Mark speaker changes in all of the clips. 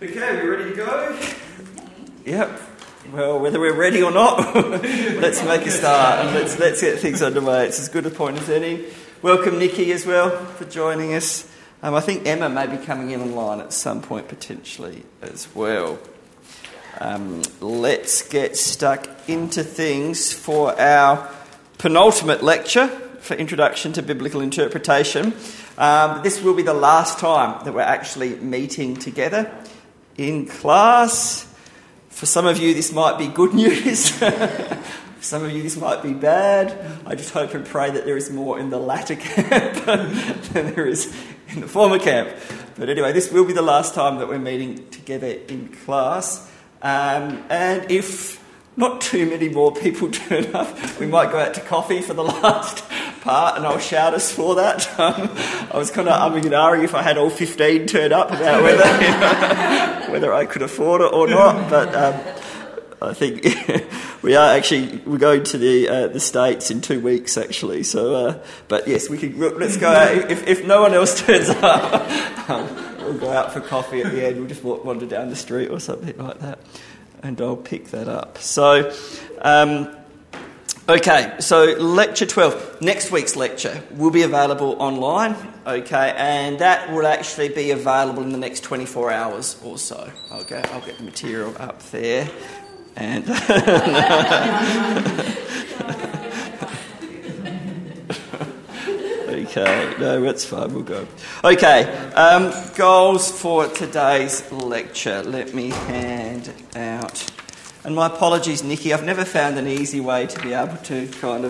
Speaker 1: Okay, we ready to go? Yep. Well, whether we're ready or not, let's make a start and let's get things underway. It's as good a point as any. Welcome, Nikki, as well, for joining us. I think Emma may be coming in online at some point, potentially, as well. Let's get stuck into things for our penultimate lecture for Introduction to Biblical Interpretation. This will be the last time that we're actually meeting together in class. For some of you, this might be good news. For some of you, this might be bad. I just hope and pray that there is more in the latter camp than there is in the former camp. But anyway, this will be the last time that we're meeting together in class. And if not too many more people turn up, we might go out to coffee for the last part, and I'll shout us for that. I was kind of umming and ahhing if I had all 15 turn up about whether I could afford it or not. But I think we're going to the States in 2 weeks actually. So, but yes, let's go out. If no one else turns up, we'll go out for coffee at the end. We'll just wander down the street or something like that, and I'll pick that up. So. Okay, so lecture 12, next week's lecture will be available online, okay, and that will actually be available in the next 24 hours or so. Okay, I'll get the material up there, and okay, no, that's fine, we'll go. Okay, goals for today's lecture. Let me hand out. And my apologies, Nikki, I've never found an easy way to be able to kind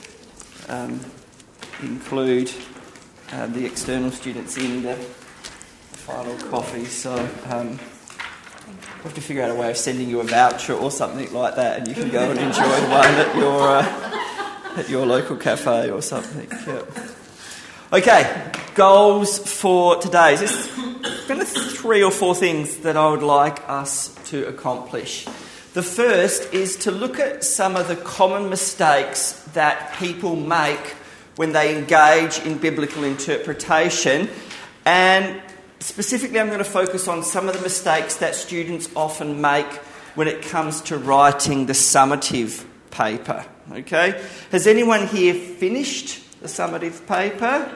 Speaker 1: of include the external students in the final coffee, so I'll have to figure out a way of sending you a voucher or something like that, and you can go and enjoy one at your local cafe or something. Yep. Okay, goals for today. There's kind of 3 or 4 things that I would like us to accomplish. The first is to look at some of the common mistakes that people make when they engage in biblical interpretation, and specifically I'm going to focus on some of the mistakes that students often make when it comes to writing the summative paper. Okay? Has anyone here finished the summative paper?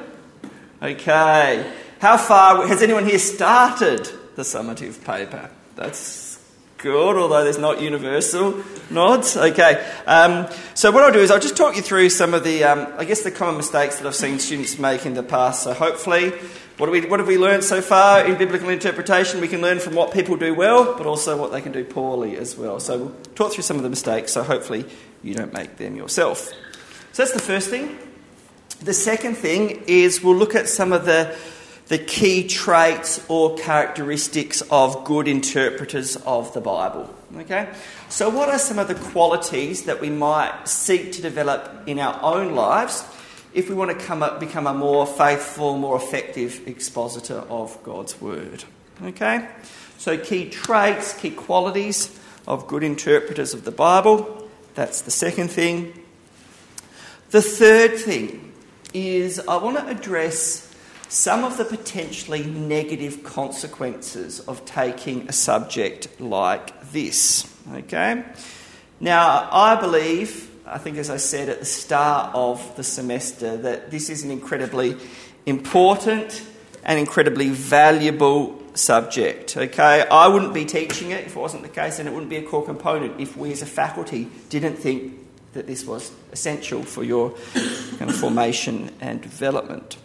Speaker 1: Okay. How far has anyone here started the summative paper? That's good, although there's not universal nods. Okay, so what I'll do is I'll just talk you through some of the, the common mistakes that I've seen students make in the past. So hopefully, what have we learned so far in biblical interpretation? We can learn from what people do well, but also what they can do poorly as well. So we'll talk through some of the mistakes, so hopefully you don't make them yourself. So that's the first thing. The second thing is we'll look at some of the key traits or characteristics of good interpreters of the Bible. Okay? So what are some of the qualities that we might seek to develop in our own lives if we want to become a more faithful, more effective expositor of God's Word? Okay? So key traits, key qualities of good interpreters of the Bible. That's the second thing. The third thing is I want to address some of the potentially negative consequences of taking a subject like this. Okay? Now, I think as I said at the start of the semester, that this is an incredibly important and incredibly valuable subject. Okay? I wouldn't be teaching it if it wasn't the case, and it wouldn't be a core component if we as a faculty didn't think that this was essential for your kind of formation and development.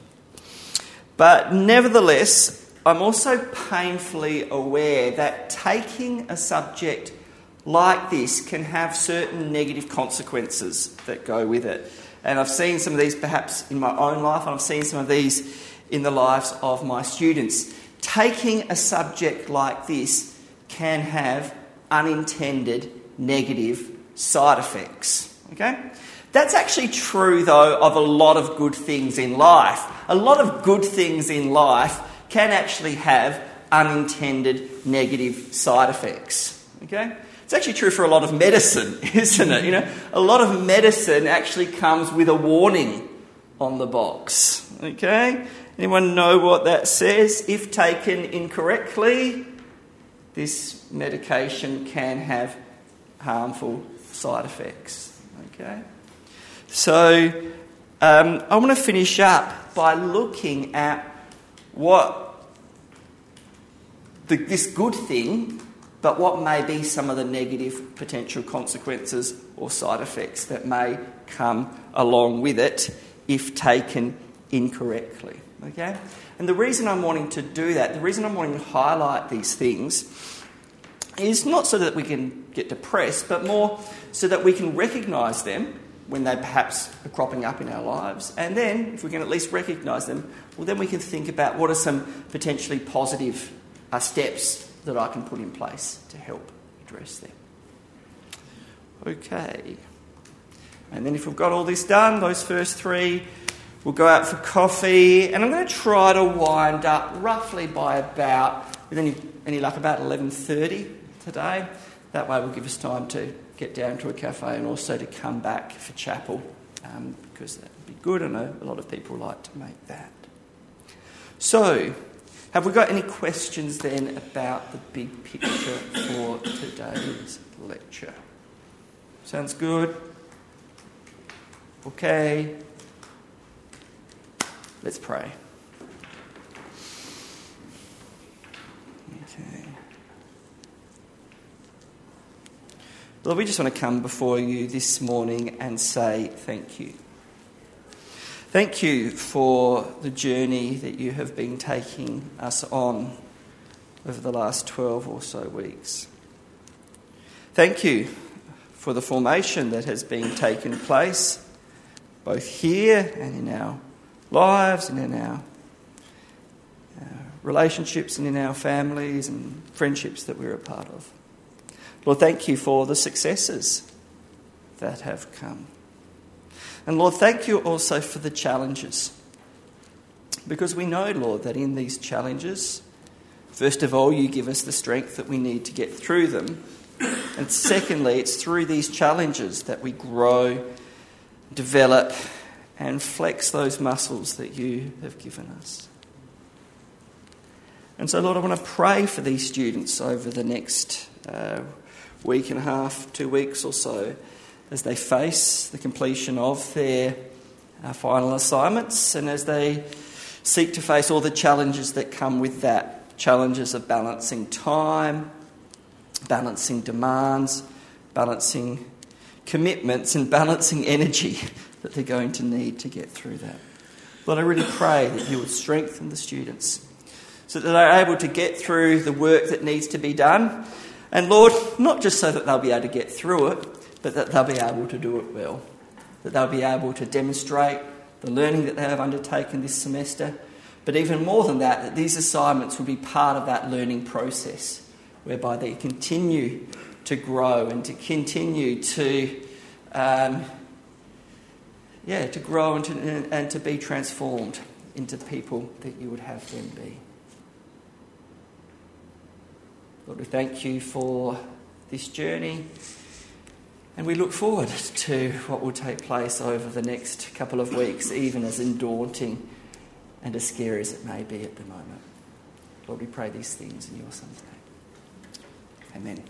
Speaker 1: But nevertheless, I'm also painfully aware that taking a subject like this can have certain negative consequences that go with it. And I've seen some of these perhaps in my own life, and I've seen some of these in the lives of my students. Taking a subject like this can have unintended negative side effects. Okay? That's actually true, though, of a lot of good things in life. A lot of good things in life can actually have unintended negative side effects. Okay? It's actually true for a lot of medicine, isn't it? You know, a lot of medicine actually comes with a warning on the box. Okay? Anyone know what that says? If taken incorrectly, this medication can have harmful side effects. Okay? So I want to finish up by looking at what this good thing, but what may be some of the negative potential consequences or side effects that may come along with it if taken incorrectly. Okay? And the reason I'm wanting to do that, the reason I'm wanting to highlight these things, is not so that we can get depressed, but more so that we can recognise them when they perhaps are cropping up in our lives. And then, if we can at least recognise them, well, then we can think about what are some potentially positive steps that I can put in place to help address them. Okay. And then if we've got all this done, those first three, we'll go out for coffee, and I'm going to try to wind up roughly by about, with any luck, about 11:30 today. That way will give us time to get down to a cafe and also to come back for chapel, because that would be good. I know a lot of people like to make that. So, have we got any questions then about the big picture for today's lecture? Sounds good? Okay. Let's pray. Okay. Lord, we just want to come before you this morning and say thank you. Thank you for the journey that you have been taking us on over the last 12 or so weeks. Thank you for the formation that has been taking place, both here and in our lives and in our relationships and in our families and friendships that we're a part of. Lord, thank you for the successes that have come. And Lord, thank you also for the challenges. Because we know, Lord, that in these challenges, first of all, you give us the strength that we need to get through them. And secondly, it's through these challenges that we grow, develop, and flex those muscles that you have given us. And so, Lord, I want to pray for these students over the next week and a half, 2 weeks or so, as they face the completion of their final assignments and as they seek to face all the challenges that come with that. Challenges of balancing time, balancing demands, balancing commitments and balancing energy that they're going to need to get through that. Lord, I really pray that you would strengthen the students so that they're able to get through the work that needs to be done. And Lord, not just so that they'll be able to get through it, but that they'll be able to do it well. That they'll be able to demonstrate the learning that they have undertaken this semester. But even more than that, that these assignments will be part of that learning process, whereby they continue to grow and to continue to grow and to be transformed into people that you would have them be. Lord, we thank you for this journey, and we look forward to what will take place over the next couple of weeks, even as daunting and as scary as it may be at the moment. Lord, we pray these things in your Son's name. Amen.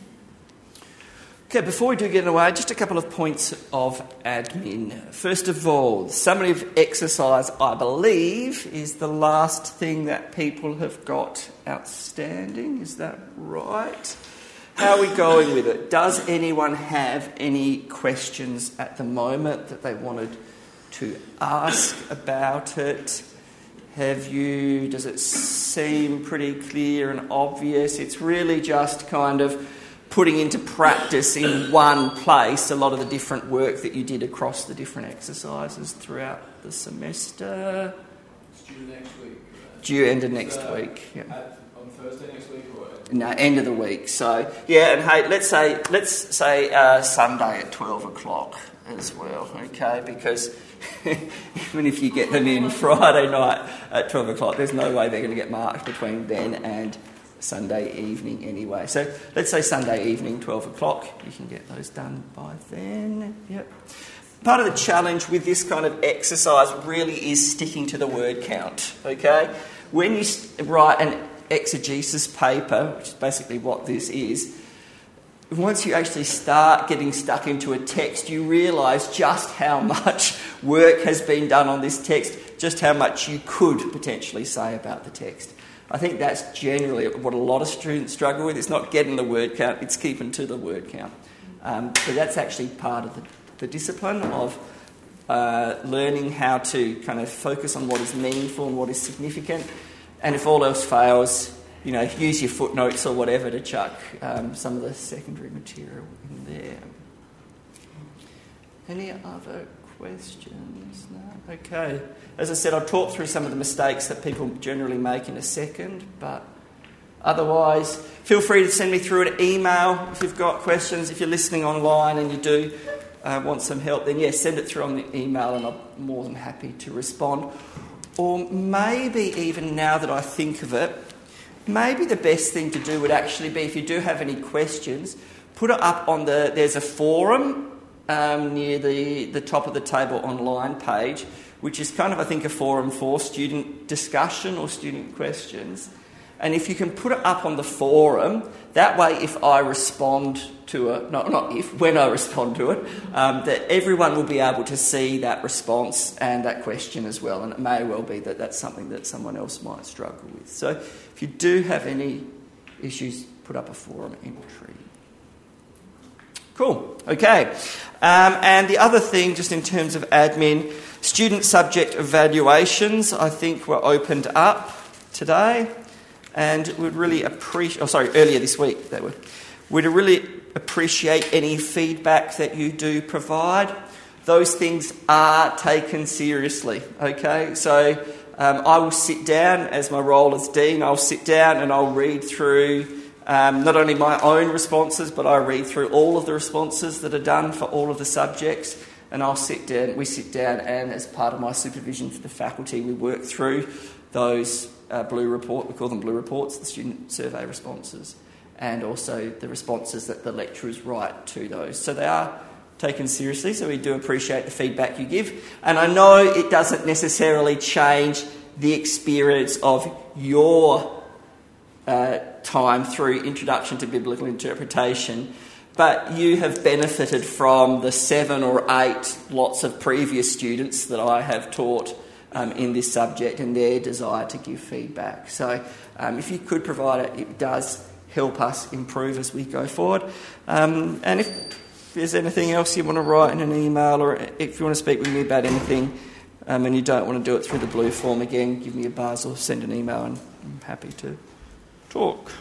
Speaker 1: Okay, before we do get away, just a couple of points of admin. First of all, the summary of exercise, I believe, is the last thing that people have got outstanding. Is that right? How are we going with it? Does anyone have any questions at the moment that they wanted to ask about it? Does it seem pretty clear and obvious? It's really just kind of putting into practice in one place a lot of the different work that you did across the different exercises throughout the semester.
Speaker 2: It's due next week. Right?
Speaker 1: Due end of next week. Yeah.
Speaker 2: On Thursday next week or?
Speaker 1: No, end of the week. So yeah, and hey, let's say Sunday at 12 o'clock as well. Okay, because even if you get them in Friday night at 12 o'clock, there's no way they're going to get marked between then and Sunday evening anyway. So let's say Sunday evening, 12 o'clock. You can get those done by then. Yep. Part of the challenge with this kind of exercise really is sticking to the word count, okay? When you write an exegesis paper, which is basically what this is, once you actually start getting stuck into a text, you realise just how much work has been done on this text, just how much you could potentially say about the text. I think that's generally what a lot of students struggle with. It's not getting the word count, it's keeping to the word count. So that's actually part of the discipline of learning how to kind of focus on what is meaningful and what is significant. And if all else fails, use your footnotes or whatever to chuck some of the secondary material in there. Any other questions? No? Okay. As I said, I'll talk through some of the mistakes that people generally make in a second, but otherwise, feel free to send me through an email if you've got questions. If you're listening online and you do want some help, then send it through on the email and I'm more than happy to respond. Or maybe even now that I think of it, maybe the best thing to do would actually be, if you do have any questions, put it up on there's a forum near the top of the Table Online page, which is kind of, I think, a forum for student discussion or student questions. And if you can put it up on the forum, that way if I respond to it, when I respond to it, that everyone will be able to see that response and that question as well. And it may well be that that's something that someone else might struggle with. So if you do have any issues, put up a forum entry. Cool. Okay. And the other thing, just in terms of admin, student subject evaluations, I think, were opened up today. And we'd really earlier this week they were. We'd really appreciate any feedback that you do provide. Those things are taken seriously, okay? So I will sit down, as my role as Dean, I'll sit down and I'll read through not only my own responses, but I read through all of the responses that are done for all of the subjects, and we sit down and as part of my supervision for the faculty, we work through those we call them blue reports, the student survey responses, and also the responses that the lecturers write to those. So they are taken seriously, so we do appreciate the feedback you give. And I know it doesn't necessarily change the experience of your time through Introduction to Biblical Interpretation, but you have benefited from the 7 or 8 lots of previous students that I have taught in this subject and their desire to give feedback. So if you could provide it, it does help us improve as we go forward. And if there's anything else you want to write in an email, or if you want to speak with me about anything and you don't want to do it through the blue form, again, give me a buzz or send an email and I'm happy to talk.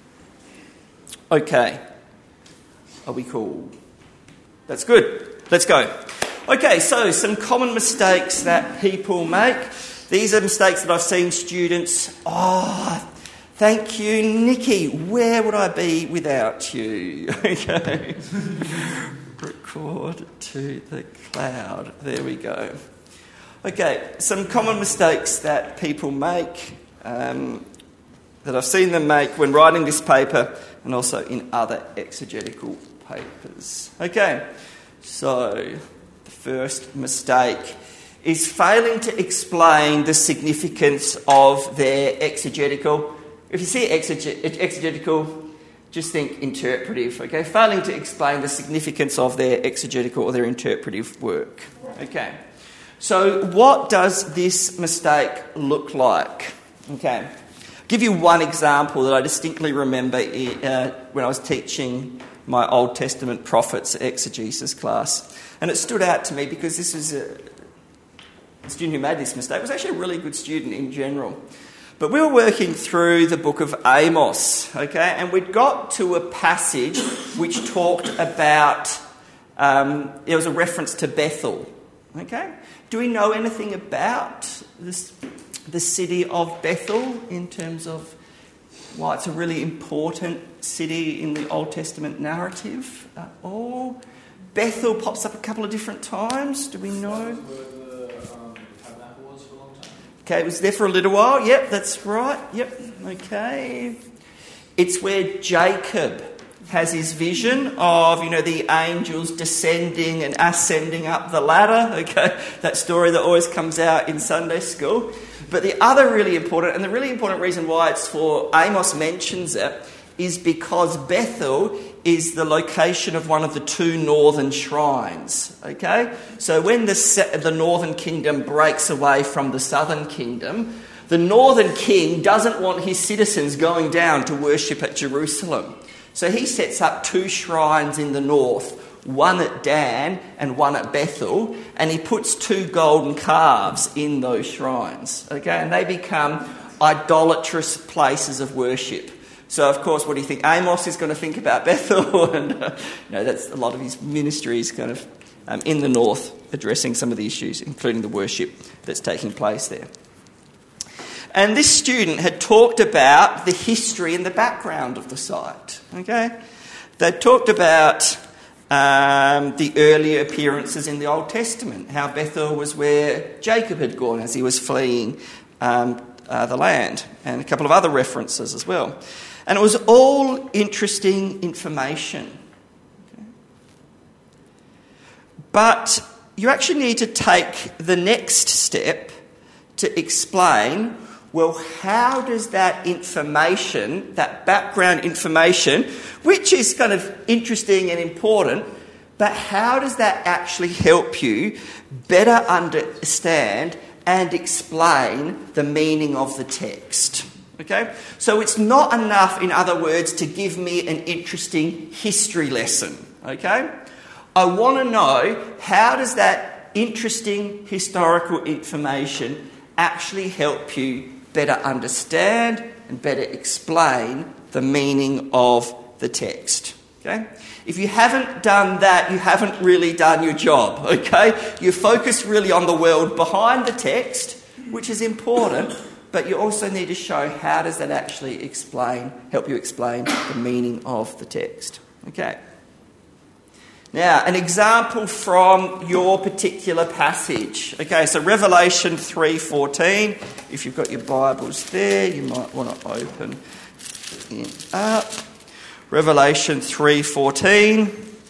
Speaker 1: Okay. Are we cool? That's good. Let's go. Okay, so some common mistakes that people make. These are mistakes that I've seen students... Thank you, Nikki. Where would I be without you? Okay. Record to the cloud. There we go. Okay, some common mistakes that people make, that I've seen them make when writing this paper and also in other exegetical papers. Okay, so the first mistake is failing to explain the significance of their exegetical. If you see exegetical, just think interpretive, okay? Failing to explain the significance of their exegetical or their interpretive work, okay? So what does this mistake look like? Okay, I'll give you one example that I distinctly remember when I was teaching my Old Testament prophets exegesis class. And it stood out to me because this is a student who made this mistake was actually a really good student in general. But we were working through the book of Amos, okay, and we'd got to a passage which talked about, there was a reference to Bethel, okay? Do we know anything about the city of Bethel in terms of why it's a really important city in the Old Testament narrative at all? Bethel pops up a couple of different times. Do we know? Okay, it was there for a little while. Yep, that's right. Yep, okay. It's where Jacob has his vision of, the angels descending and ascending up the ladder, okay? That story that always comes out in Sunday school. But the other really important, and the really important reason why Amos mentions it, is because Bethel is the location of one of the two northern shrines, okay? So when the northern kingdom breaks away from the southern kingdom, the northern king doesn't want his citizens going down to worship at Jerusalem. So he sets up two shrines in the north, one at Dan and one at Bethel, and he puts two golden calves in those shrines, okay? And they become idolatrous places of worship. So, of course, what do you think? Amos is going to think about Bethel, and that's a lot of his ministry is kind of in the north, addressing some of the issues, including the worship that's taking place there. And this student had talked about the history and the background of the site. Okay, they talked about the earlier appearances in the Old Testament, how Bethel was where Jacob had gone as he was fleeing the land, and a couple of other references as well. And it was all interesting information. Okay. But you actually need to take the next step to explain, well, how does that information, that background information, which is kind of interesting and important, but how does that actually help you better understand and explain the meaning of the text? Okay? So it's not enough, in other words, to give me an interesting history lesson. Okay? I want to know, how does that interesting historical information actually help you better understand and better explain the meaning of the text? Okay? If you haven't done that, you haven't really done your job. Okay? You're focused really on the world behind the text, which is important, but you also need to show how does that actually help you explain the meaning of the text. Okay. Now, an example from your particular passage. Okay, so Revelation 3:14. If you've got your Bibles there, you might want to open it up. Revelation 3:14.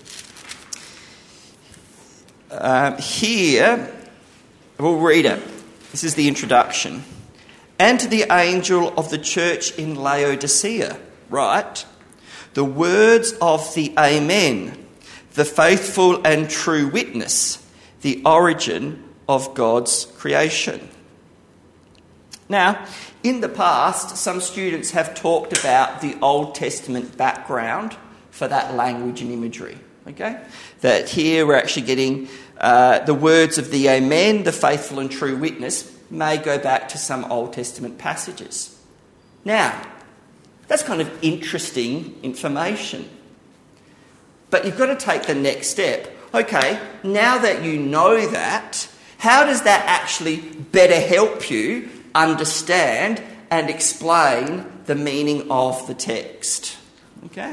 Speaker 1: Here, we'll read it. This is the introduction. And to the angel of the church in Laodicea, write, the words of the Amen, the faithful and true witness, the origin of God's creation. Now, in the past, some students have talked about the Old Testament background for that language and imagery. Okay? That here we're actually getting the words of the Amen, the faithful and true witness, may go back to some Old Testament passages. Now, that's kind of interesting information. But you've got to take the next step. Okay, now that you know that, how does that actually better help you understand and explain the meaning of the text? Okay?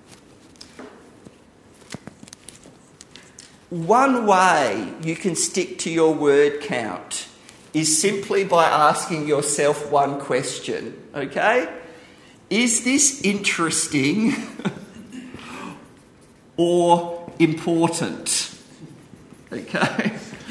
Speaker 1: One way you can stick to your word count is simply by asking yourself one question, okay? Is this interesting or important? Okay?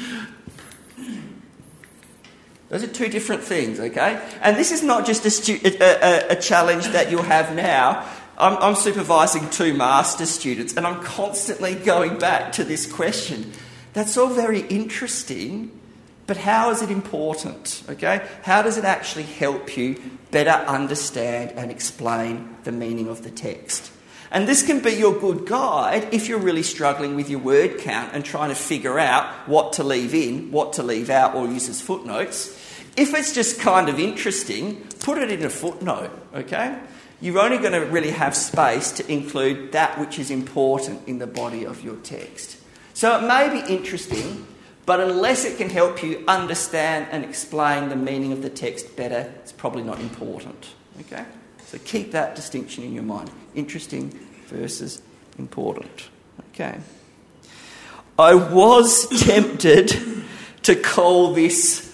Speaker 1: Those are two different things, okay? And this is not just a challenge that you'll have now. I'm supervising two master's students, and I'm constantly going back to this question. That's all very interesting, but how is it important, okay? How does it actually help you better understand and explain the meaning of the text? And this can be your good guide if you're really struggling with your word count and trying to figure out what to leave in, what to leave out, or use as footnotes. If it's just kind of interesting, put it in a footnote, okay? You're only going to really have space to include that which is important in the body of your text. So it may be interesting, but unless it can help you understand and explain the meaning of the text better, it's probably not important. Okay? So keep that distinction in your mind. Interesting versus important. Okay. I was tempted to call this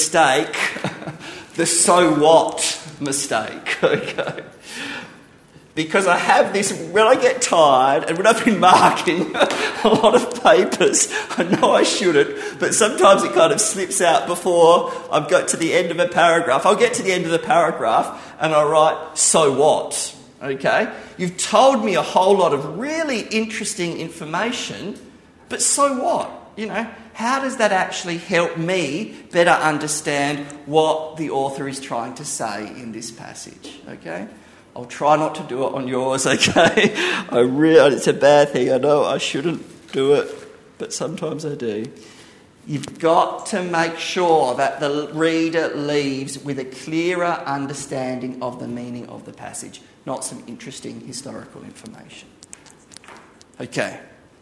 Speaker 1: mistake the so what mistake. Okay. because I have this, when I get tired and when I've been marking a lot of papers, I know I shouldn't, but sometimes it kind of slips out before I've got to the end of a paragraph. I'll get to the end of the paragraph and I write, so what? Okay? You've told me a whole lot of really interesting information, but so what? You know, how does that actually help me better understand what the author is trying to say in this passage? Okay? I'll try not to do it on yours, okay? It's a bad thing. I know I shouldn't do it, but sometimes I do. You've got to make sure that the reader leaves with a clearer understanding of the meaning of the passage, not some interesting historical information. Okay.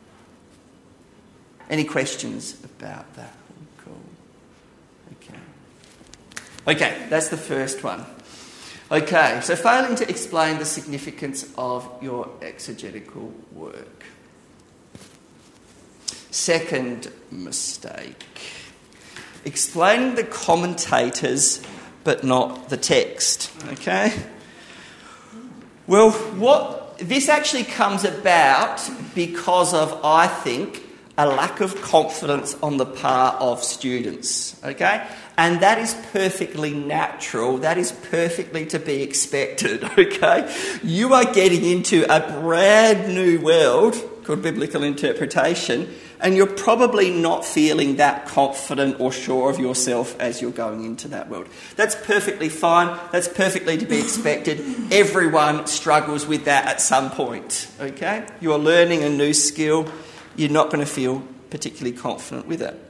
Speaker 1: Any questions about that? Cool. Okay, that's the first one. Okay, so failing to explain the significance of your exegetical work. Second mistake. Explaining the commentators but not the text. Okay? Well, this actually comes about because of, I think, a lack of confidence on the part of students, okay? And that is perfectly natural. That is perfectly to be expected, okay? You are getting into a brand new world called biblical interpretation, and you're probably not feeling that confident or sure of yourself as you're going into that world. That's perfectly fine. That's perfectly to be expected. Everyone struggles with that at some point, okay? You're learning a new skill. You're not going to feel particularly confident with it.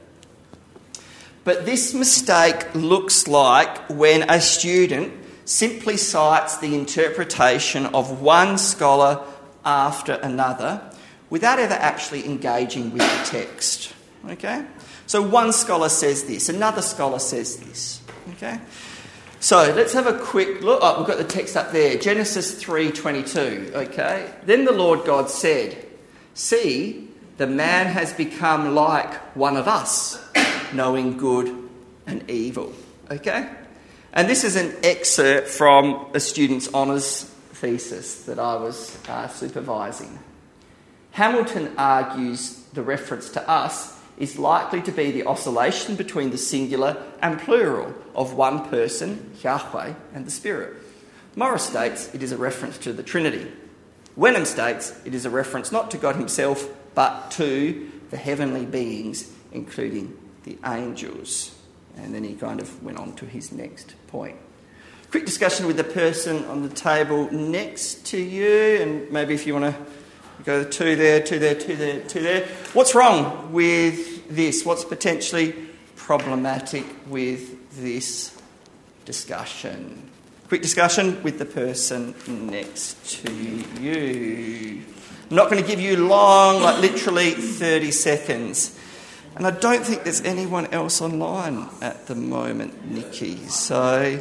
Speaker 1: But this mistake looks like when a student simply cites the interpretation of one scholar after another without ever actually engaging with the text. Okay? So one scholar says this, another scholar says this. Okay? So let's have a quick look. Oh, we've got the text up there. Genesis 3:22. Okay? Then the Lord God said, "See, the man has become like one of us, knowing good and evil." Okay? And this is an excerpt from a student's honours thesis that I was supervising. Hamilton argues the reference to us is likely to be the oscillation between the singular and plural of one person, Yahweh, and the Spirit. Morris states it is a reference to the Trinity. Wenham states it is a reference not to God himself, but to the heavenly beings, including the angels. And then he kind of went on to his next point. Quick discussion with the person on the table next to you, and maybe if you want to go two there, two there, two there, two there. What's wrong with this? What's potentially problematic with this discussion? Quick discussion with the person next to you. I'm not going to give you long, like literally 30 seconds. And I don't think there's anyone else online at the moment, Nikki. So,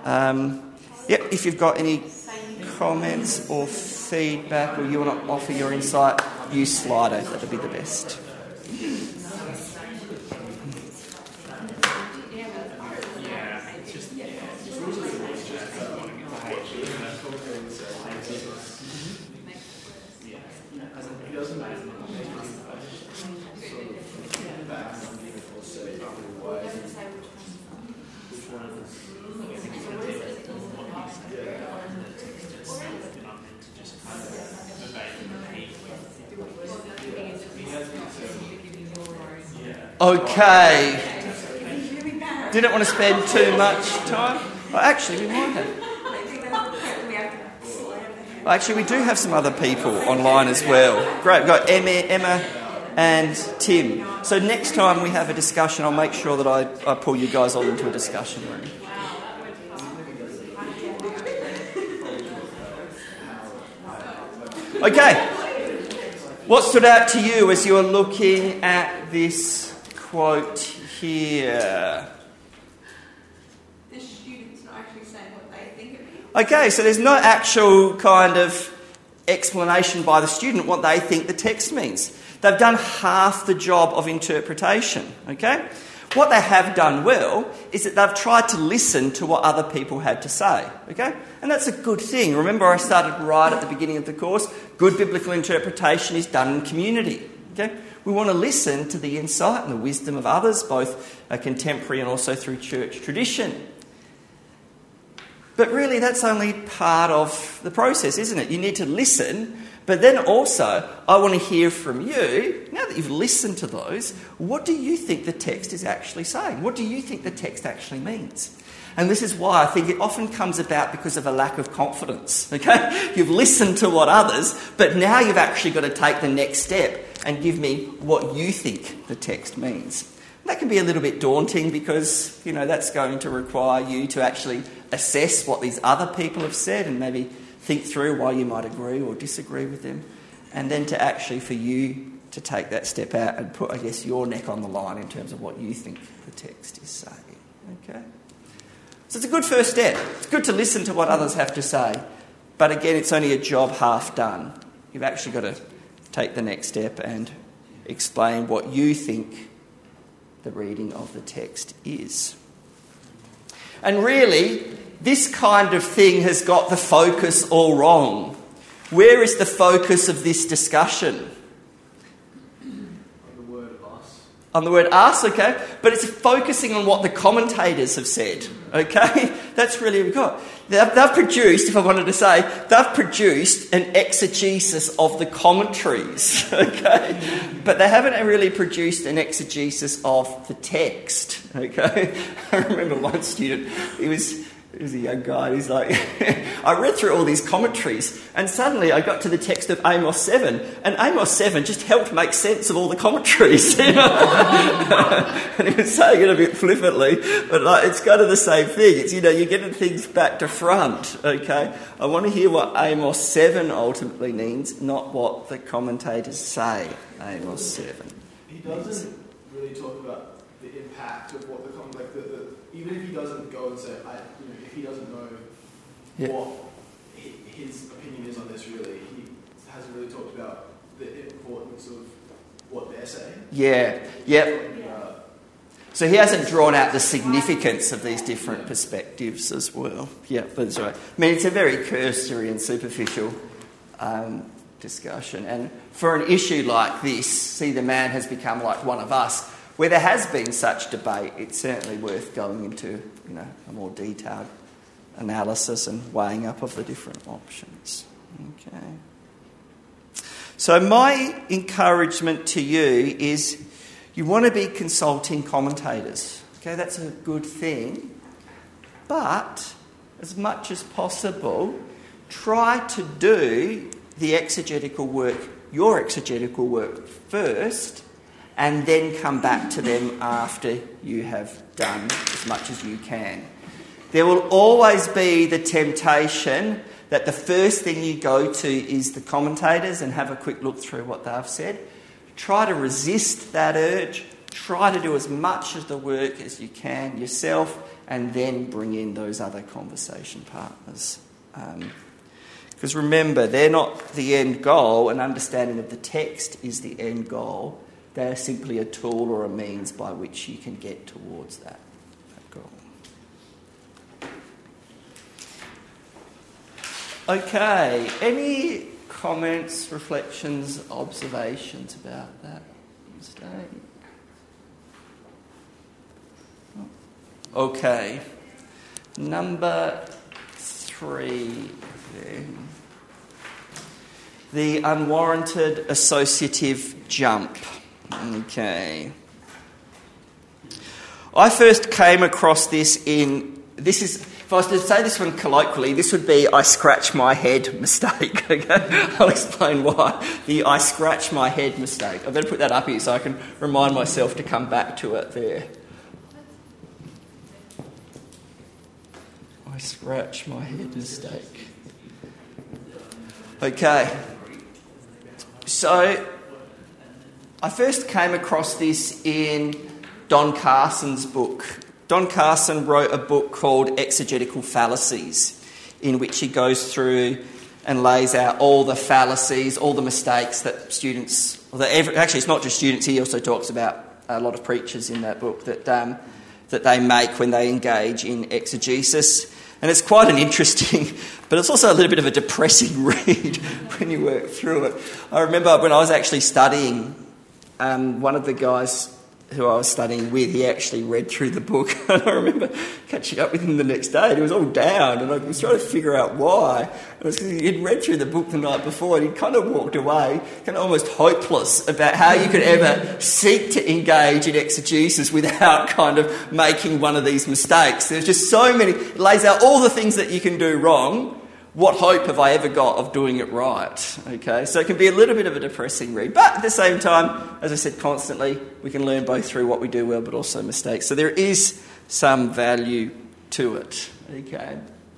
Speaker 1: if you've got any comments or feedback or you want to offer your insight, use Slido. That would be the best. Okay. Didn't want to spend too much time. Well, actually, we might have. Actually, we do have some other people online as well. Great. We've got Emma and Tim. So next time we have a discussion, I'll make sure that I pull you guys all into a discussion room. Okay. What stood out to you as you were looking at this quote here?
Speaker 3: The students not actually saying what they think it means.
Speaker 1: Okay, so there's no actual kind of explanation by the student what they think the text means. They've done half the job of interpretation, okay? What they have done well is that they've tried to listen to what other people had to say, okay? And that's a good thing. Remember, I started right at the beginning of the course. Good biblical interpretation is done in community, okay? We want to listen to the insight and the wisdom of others, both contemporary and also through church tradition. But really, that's only part of the process, isn't it? You need to listen. But then also, I want to hear from you, now that you've listened to those, what do you think the text is actually saying? What do you think the text actually means? And this is why I think it often comes about because of a lack of confidence, okay? You've listened to what others, but now you've actually got to take the next step and give me what you think the text means. That can be a little bit daunting because, that's going to require you to actually assess what these other people have said and maybe think through why you might agree or disagree with them, and then to actually for you to take that step out and put, your neck on the line in terms of what you think the text is saying. Okay? So it's a good first step. It's good to listen to what others have to say, but again, it's only a job half done. You've actually got to take the next step and explain what you think the reading of the text is. And really, this kind of thing has got the focus all wrong. Where is the focus of this discussion?
Speaker 2: On the word us.
Speaker 1: On the word us, okay? But it's focusing on what the commentators have said, okay? That's really what we've got. They've produced, if I wanted to say, they've produced an exegesis of the commentaries, okay? But they haven't really produced an exegesis of the text, okay? I remember one student, he was a young guy, he's like, I read through all these commentaries and suddenly I got to the text of Amos 7 and Amos 7 just helped make sense of all the commentaries. And he was saying it a bit flippantly, but it's kind of the same thing. It's, you're getting things back to front, okay? I want to hear what Amos 7 ultimately means, not what the commentators say Amos 7
Speaker 2: He doesn't really talk about the impact of what the even if he doesn't go and say, if he doesn't know what his opinion is on this, really, he hasn't really talked about the importance of what they're saying.
Speaker 1: So he hasn't drawn out the significance of these different perspectives as well. Yeah, that's right. I mean, it's a very cursory and superficial discussion. And for an issue like this, see, the man has become like one of us, where there has been such debate, it's certainly worth going into, a more detailed analysis and weighing up of the different options. Okay. So my encouragement to you is you want to be consulting commentators. Okay, that's a good thing. But as much as possible, try to do the exegetical work, your exegetical work first, and then come back to them after you have done as much as you can. There will always be the temptation that the first thing you go to is the commentators and have a quick look through what they've said. Try to resist that urge. Try to do as much of the work as you can yourself and then bring in those other conversation partners. Because remember, they're not the end goal. An understanding of the text is the end goal. They're simply a tool or a means by which you can get towards that goal. Okay, any comments, reflections, observations about that mistake? Okay, number 3 then. The unwarranted associative jump. Okay. I first came across this if I was to say this one colloquially, this would be I scratch my head mistake. Okay? I'll explain why. The I scratch my head mistake. I better put that up here so I can remind myself to come back to it there. I scratch my head mistake. Okay. So, I first came across this in Don Carson's book. Don Carson wrote a book called Exegetical Fallacies, in which he goes through and lays out all the fallacies, all the mistakes that students... Actually, it's not just students, he also talks about a lot of preachers in that book that they make when they engage in exegesis. And it's quite an interesting, but it's also a little bit of a depressing read when you work through it. I remember when I was actually studying, one of the guys who I was studying with, he actually read through the book. And I remember catching up with him the next day and he was all down and I was trying to figure out why. It was because he'd read through the book the night before and he'd kind of walked away, kind of almost hopeless about how you could ever seek to engage in exegesis without kind of making one of these mistakes. There's just so many, it lays out all the things that you can do wrong. What hope have I ever got of doing it right? Okay, so it can be a little bit of a depressing read. But at the same time, as I said, constantly, we can learn both through what we do well but also mistakes. So there is some value to it. Okay.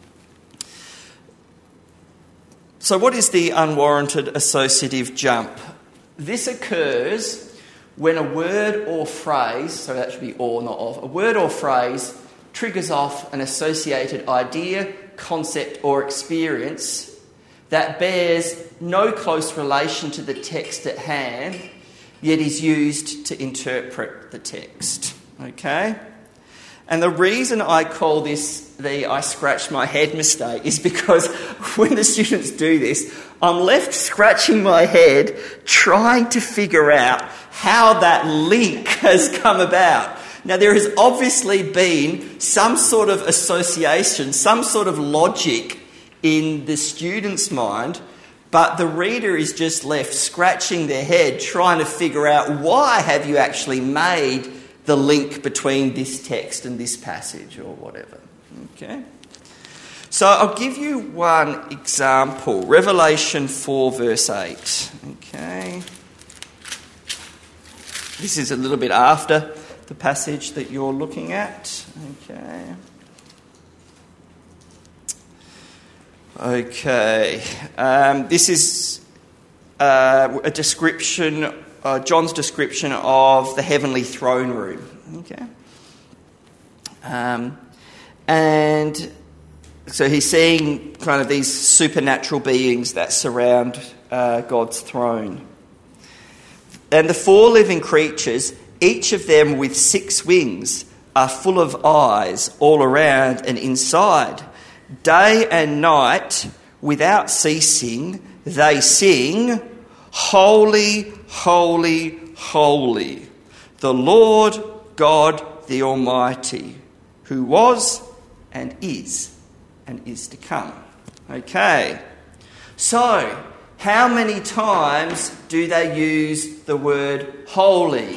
Speaker 1: So what is the unwarranted associative jump? This occurs when a word or phrase, so that should be or, not of, a word or phrase triggers off an associated idea, concept or experience that bears no close relation to the text at hand, yet is used to interpret the text. Okay? And the reason I call this the I scratch my head mistake is because when the students do this, I'm left scratching my head trying to figure out how that link has come about. Now, there has obviously been some sort of association, some sort of logic in the student's mind, but the reader is just left scratching their head trying to figure out why have you actually made the link between this text and this passage or whatever. Okay? So I'll give you one example. Revelation 4 verse 8. Okay? This is a little bit after the passage that you're looking at. Okay. This is a description, John's description of the heavenly throne room. Okay. And so he's seeing kind of these supernatural beings that surround God's throne. And the 4 living creatures, each of them with 6 wings, are full of eyes all around and inside. Day and night, without ceasing, they sing, "Holy, holy, holy, the Lord God the Almighty, who was and is to come." Okay, so how many times do they use the word holy?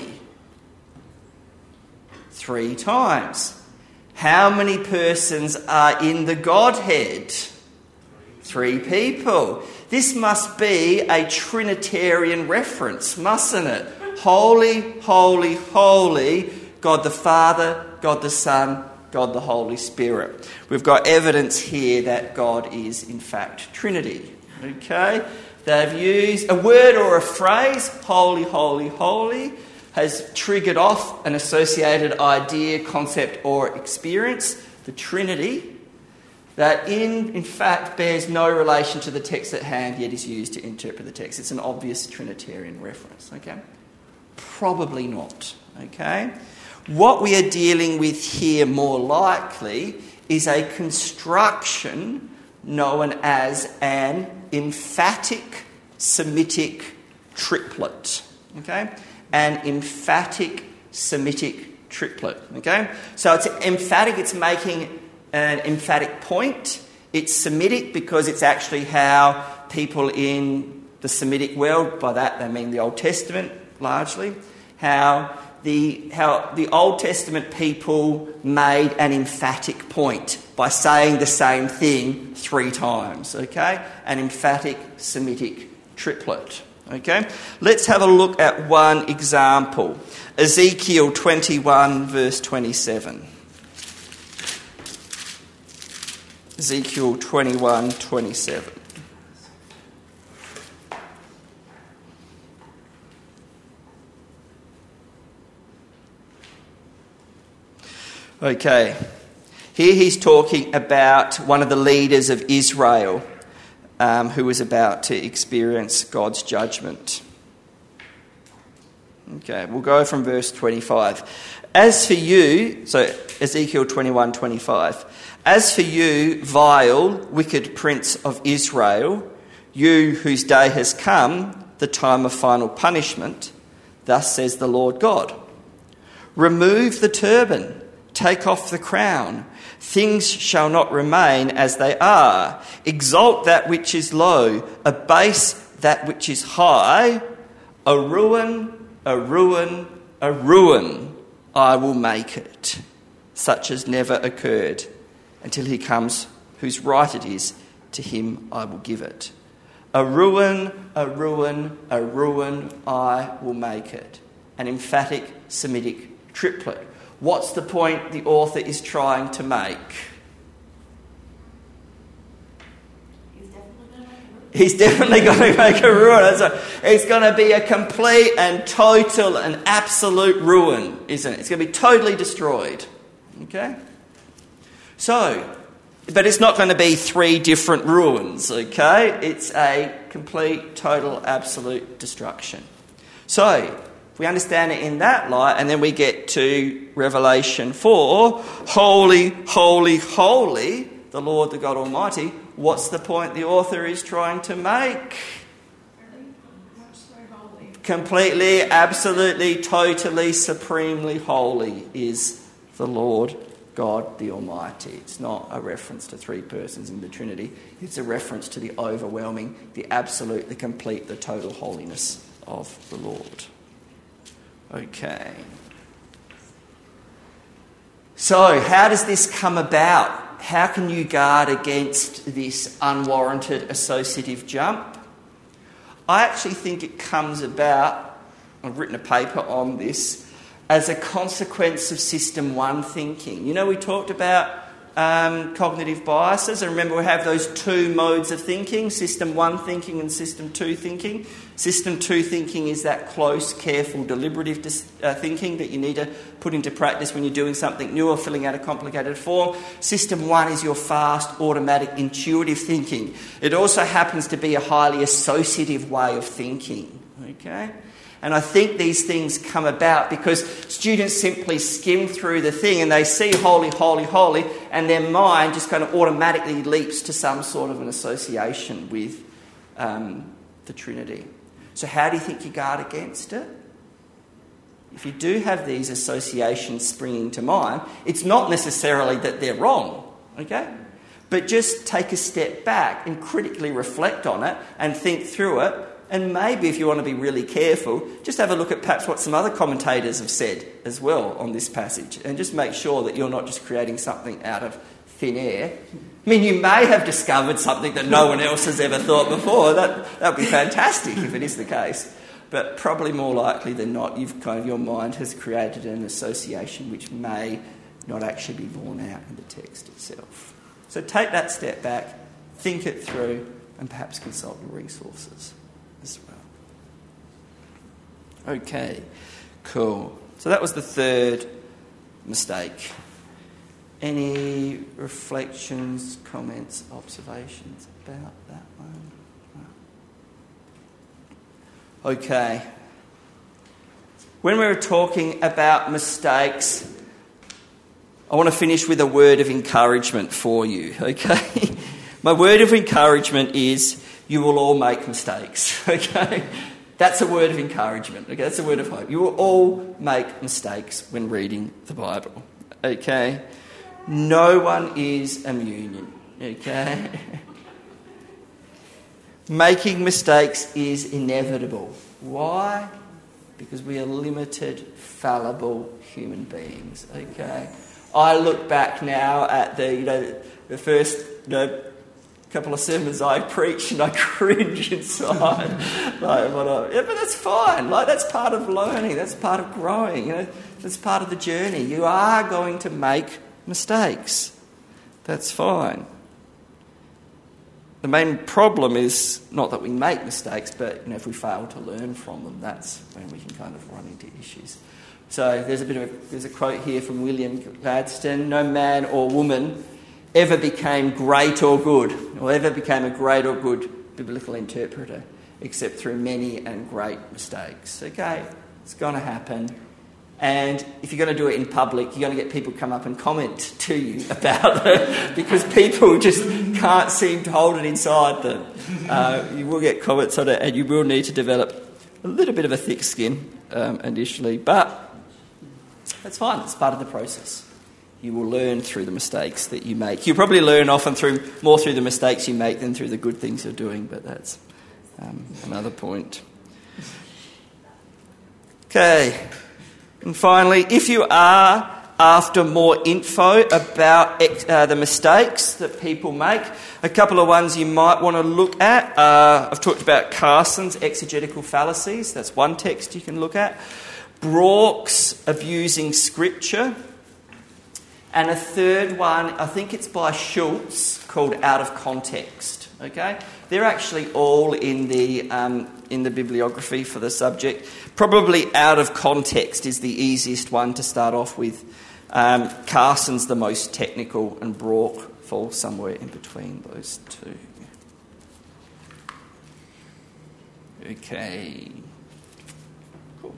Speaker 1: 3 times. How many persons are in the Godhead? 3 people. This must be a Trinitarian reference, mustn't it? Holy, holy, holy, God the Father, God the Son, God the Holy Spirit. We've got evidence here that God is in fact Trinity. Okay? They've used a word or a phrase, holy, holy, holy, has triggered off an associated idea, concept or experience, the Trinity, that in fact bears no relation to the text at hand, yet is used to interpret the text. It's an obvious Trinitarian reference, okay? Probably not, okay? What we are dealing with here more likely is a construction known as an emphatic Semitic triplet, okay? An emphatic Semitic triplet, okay? So it's emphatic, it's making an emphatic point. It's Semitic because it's actually how people in the Semitic world, by that they mean the Old Testament largely, how the Old Testament people made an emphatic point by saying the same thing 3 times, okay? An emphatic Semitic triplet. Okay, let's have a look at one example. Ezekiel 21 verse 27. Ezekiel 21:27. Okay, here he's talking about one of the leaders of Israel who was about to experience God's judgment. Okay, we'll go from verse 25. As for you, so Ezekiel 21:25. As for you, vile, wicked prince of Israel, you whose day has come, the time of final punishment, thus says the Lord God. Remove the turban, take off the crown. Things shall not remain as they are. Exalt that which is low, abase that which is high. A ruin, a ruin, a ruin I will make it, such as never occurred, until he comes whose right it is, to him I will give it. A ruin, a ruin, a ruin I will make it. An emphatic Semitic triplet. What's the point the author is trying to make? He's definitely going to make a ruin. So it's going to be a complete and total and absolute ruin, isn't it? It's going to be totally destroyed. Okay? So, but it's not going to be 3 different ruins, okay? It's a complete, total, absolute destruction. So, if we understand it in that light, and then we get to Revelation 4, holy, holy, holy, the Lord, the God Almighty, what's the point the author is trying to make? Completely, absolutely, totally, supremely holy is the Lord God the Almighty. It's not a reference to 3 persons in the Trinity. It's a reference to the overwhelming, the absolute, the complete, the total holiness of the Lord. Okay. So, how does this come about? How can you guard against this unwarranted associative jump? I actually think it comes about, I've written a paper on this, as a consequence of System 1 thinking. You know, we talked about cognitive biases, and remember we have those 2 modes of thinking, System 1 thinking and System 2 thinking. System 2 thinking is that close, careful, deliberative thinking that you need to put into practice when you're doing something new or filling out a complicated form. System 1 is your fast, automatic, intuitive thinking. It also happens to be a highly associative way of thinking, okay? And I think these things come about because students simply skim through the thing and they see holy, holy, holy, and their mind just kind of automatically leaps to some sort of an association with the Trinity. So how do you think you guard against it? If you do have these associations springing to mind, it's not necessarily that they're wrong, okay? But just take a step back and critically reflect on it and think through it. And maybe if you want to be really careful, just have a look at perhaps what some other commentators have said as well on this passage, and just make sure that you're not just creating something out of thin air. I mean, you may have discovered something that no one else has ever thought before. That would be fantastic if it is the case. But probably more likely than not, your mind has created an association which may not actually be borne out in the text itself. So take that step back, think it through, and perhaps consult your resources as well. Okay, cool. So that was the 3rd mistake. Any reflections, comments, observations about that one? Okay. When we were talking about mistakes, I want to finish with a word of encouragement for you, okay? My word of encouragement is you will all make mistakes, okay? That's a word of encouragement, okay? That's a word of hope. You will all make mistakes when reading the Bible, okay? No one is immune, okay? Making mistakes is inevitable. Why? Because we are limited, fallible human beings, okay? I look back now at the first, couple of sermons I preach and I cringe inside. But that's fine. That's part of learning. That's part of growing. That's part of the journey. You are going to make mistakes. That's fine. The main problem is not that we make mistakes, but if we fail to learn from them, that's when we can kind of run into issues. So there's a quote here from William Gladstone: "No man or woman ever became great or good, or ever became a great or good biblical interpreter, except through many and great mistakes." Okay, It's going to happen. And if you're going to do it in public, you're going to get people come up and comment to you about it because people just can't seem to hold it inside them. You will get comments on it, and you will need to develop a little bit of a thick skin initially, but that's fine. It's part of the process. You will learn through the mistakes that you make. You'll probably learn often more through the mistakes you make than through the good things you're doing, but that's another point. Okay. And finally, if you are after more info about the mistakes that people make, a couple of ones you might want to look at. I've talked about Carson's exegetical fallacies. That's one text you can look at. Brock's Abusing Scripture. And a third one, I think it's by Schultz, called Out of Context. Okay? They're actually all in the bibliography for the subject. Probably Out of Context is the easiest one to start off with. Carson's the most technical, and Brock falls somewhere in between those two. Okay. Cool.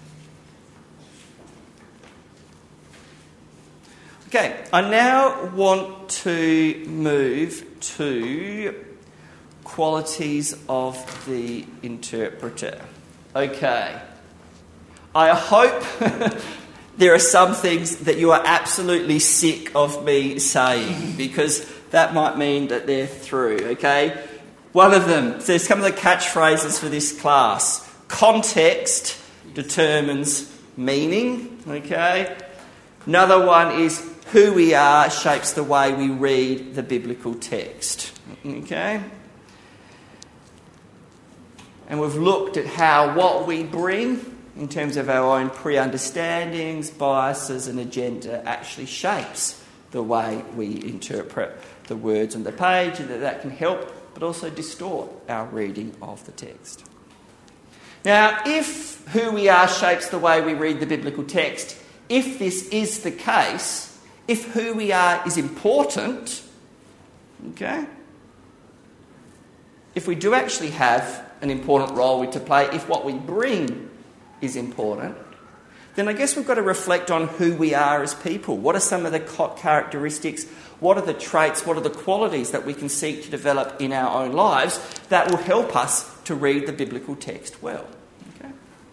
Speaker 1: Okay, I now want to move to qualities of the interpreter. Okay. I hope there are some things that you are absolutely sick of me saying, because that might mean that they're through, okay? One of them, there's some of the catchphrases for this class. Context determines meaning, okay? Another one is who we are shapes the way we read the biblical text, okay? And we've looked at how what we bring in terms of our own pre-understandings, biases and agenda actually shapes the way we interpret the words on the page, and that can help but also distort our reading of the text. Now, if who we are shapes the way we read the biblical text, if this is the case, if who we are is important, okay, if we do actually have an important role to play, if what we bring is important, then I guess we've got to reflect on who we are as people. What are some of the characteristics? What are the traits? What are the qualities that we can seek to develop in our own lives that will help us to read the biblical text well? Okay.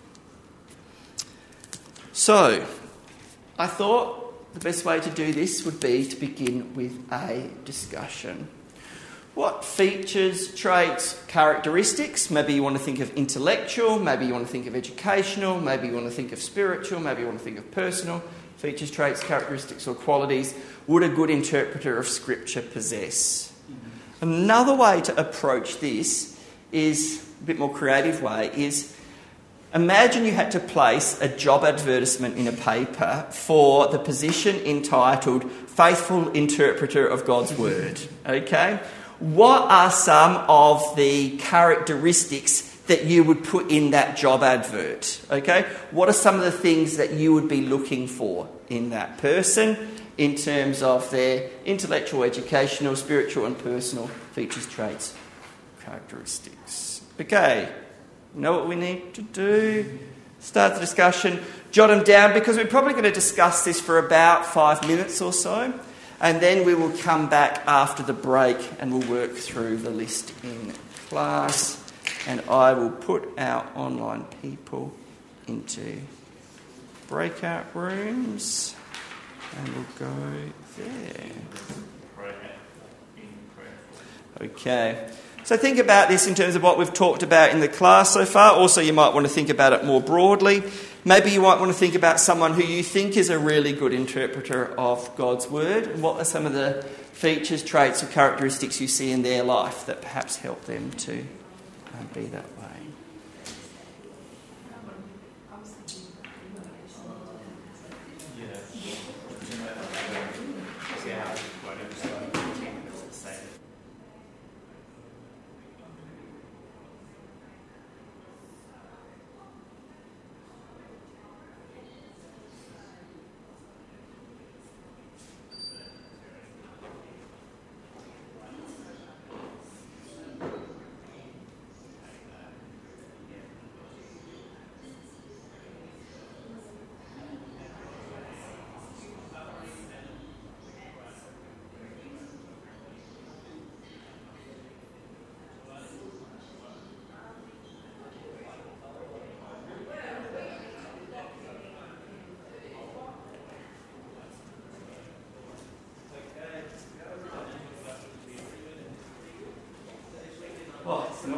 Speaker 1: So, I thought the best way to do this would be to begin with a discussion. What features, traits, characteristics? Maybe you want to think of intellectual, maybe you want to think of educational, maybe you want to think of spiritual, maybe you want to think of personal. Features, traits, characteristics or qualities would a good interpreter of Scripture possess? Another way to approach this is, a bit more creative way, is imagine you had to place a job advertisement in a paper for the position entitled Faithful Interpreter of God's Word. Okay? What are some of the characteristics that you would put in that job advert? Okay? What are some of the things that you would be looking for in that person in terms of their intellectual, educational, spiritual and personal features, traits, characteristics? Okay. You know what we need to do? Start the discussion. Jot them down, because we're probably going to discuss this for about 5 minutes or so. And then we will come back after the break and we'll work through the list in class. And I will put our online people into breakout rooms. And we'll go there. Okay. So think about this in terms of what we've talked about in the class so far. Also, you might want to think about it more broadly. Maybe you might want to think about someone who you think is a really good interpreter of God's Word. And what are some of the features, traits or characteristics you see in their life that perhaps help them to be that way?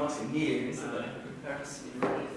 Speaker 1: nice in here, isn't it? Comparison.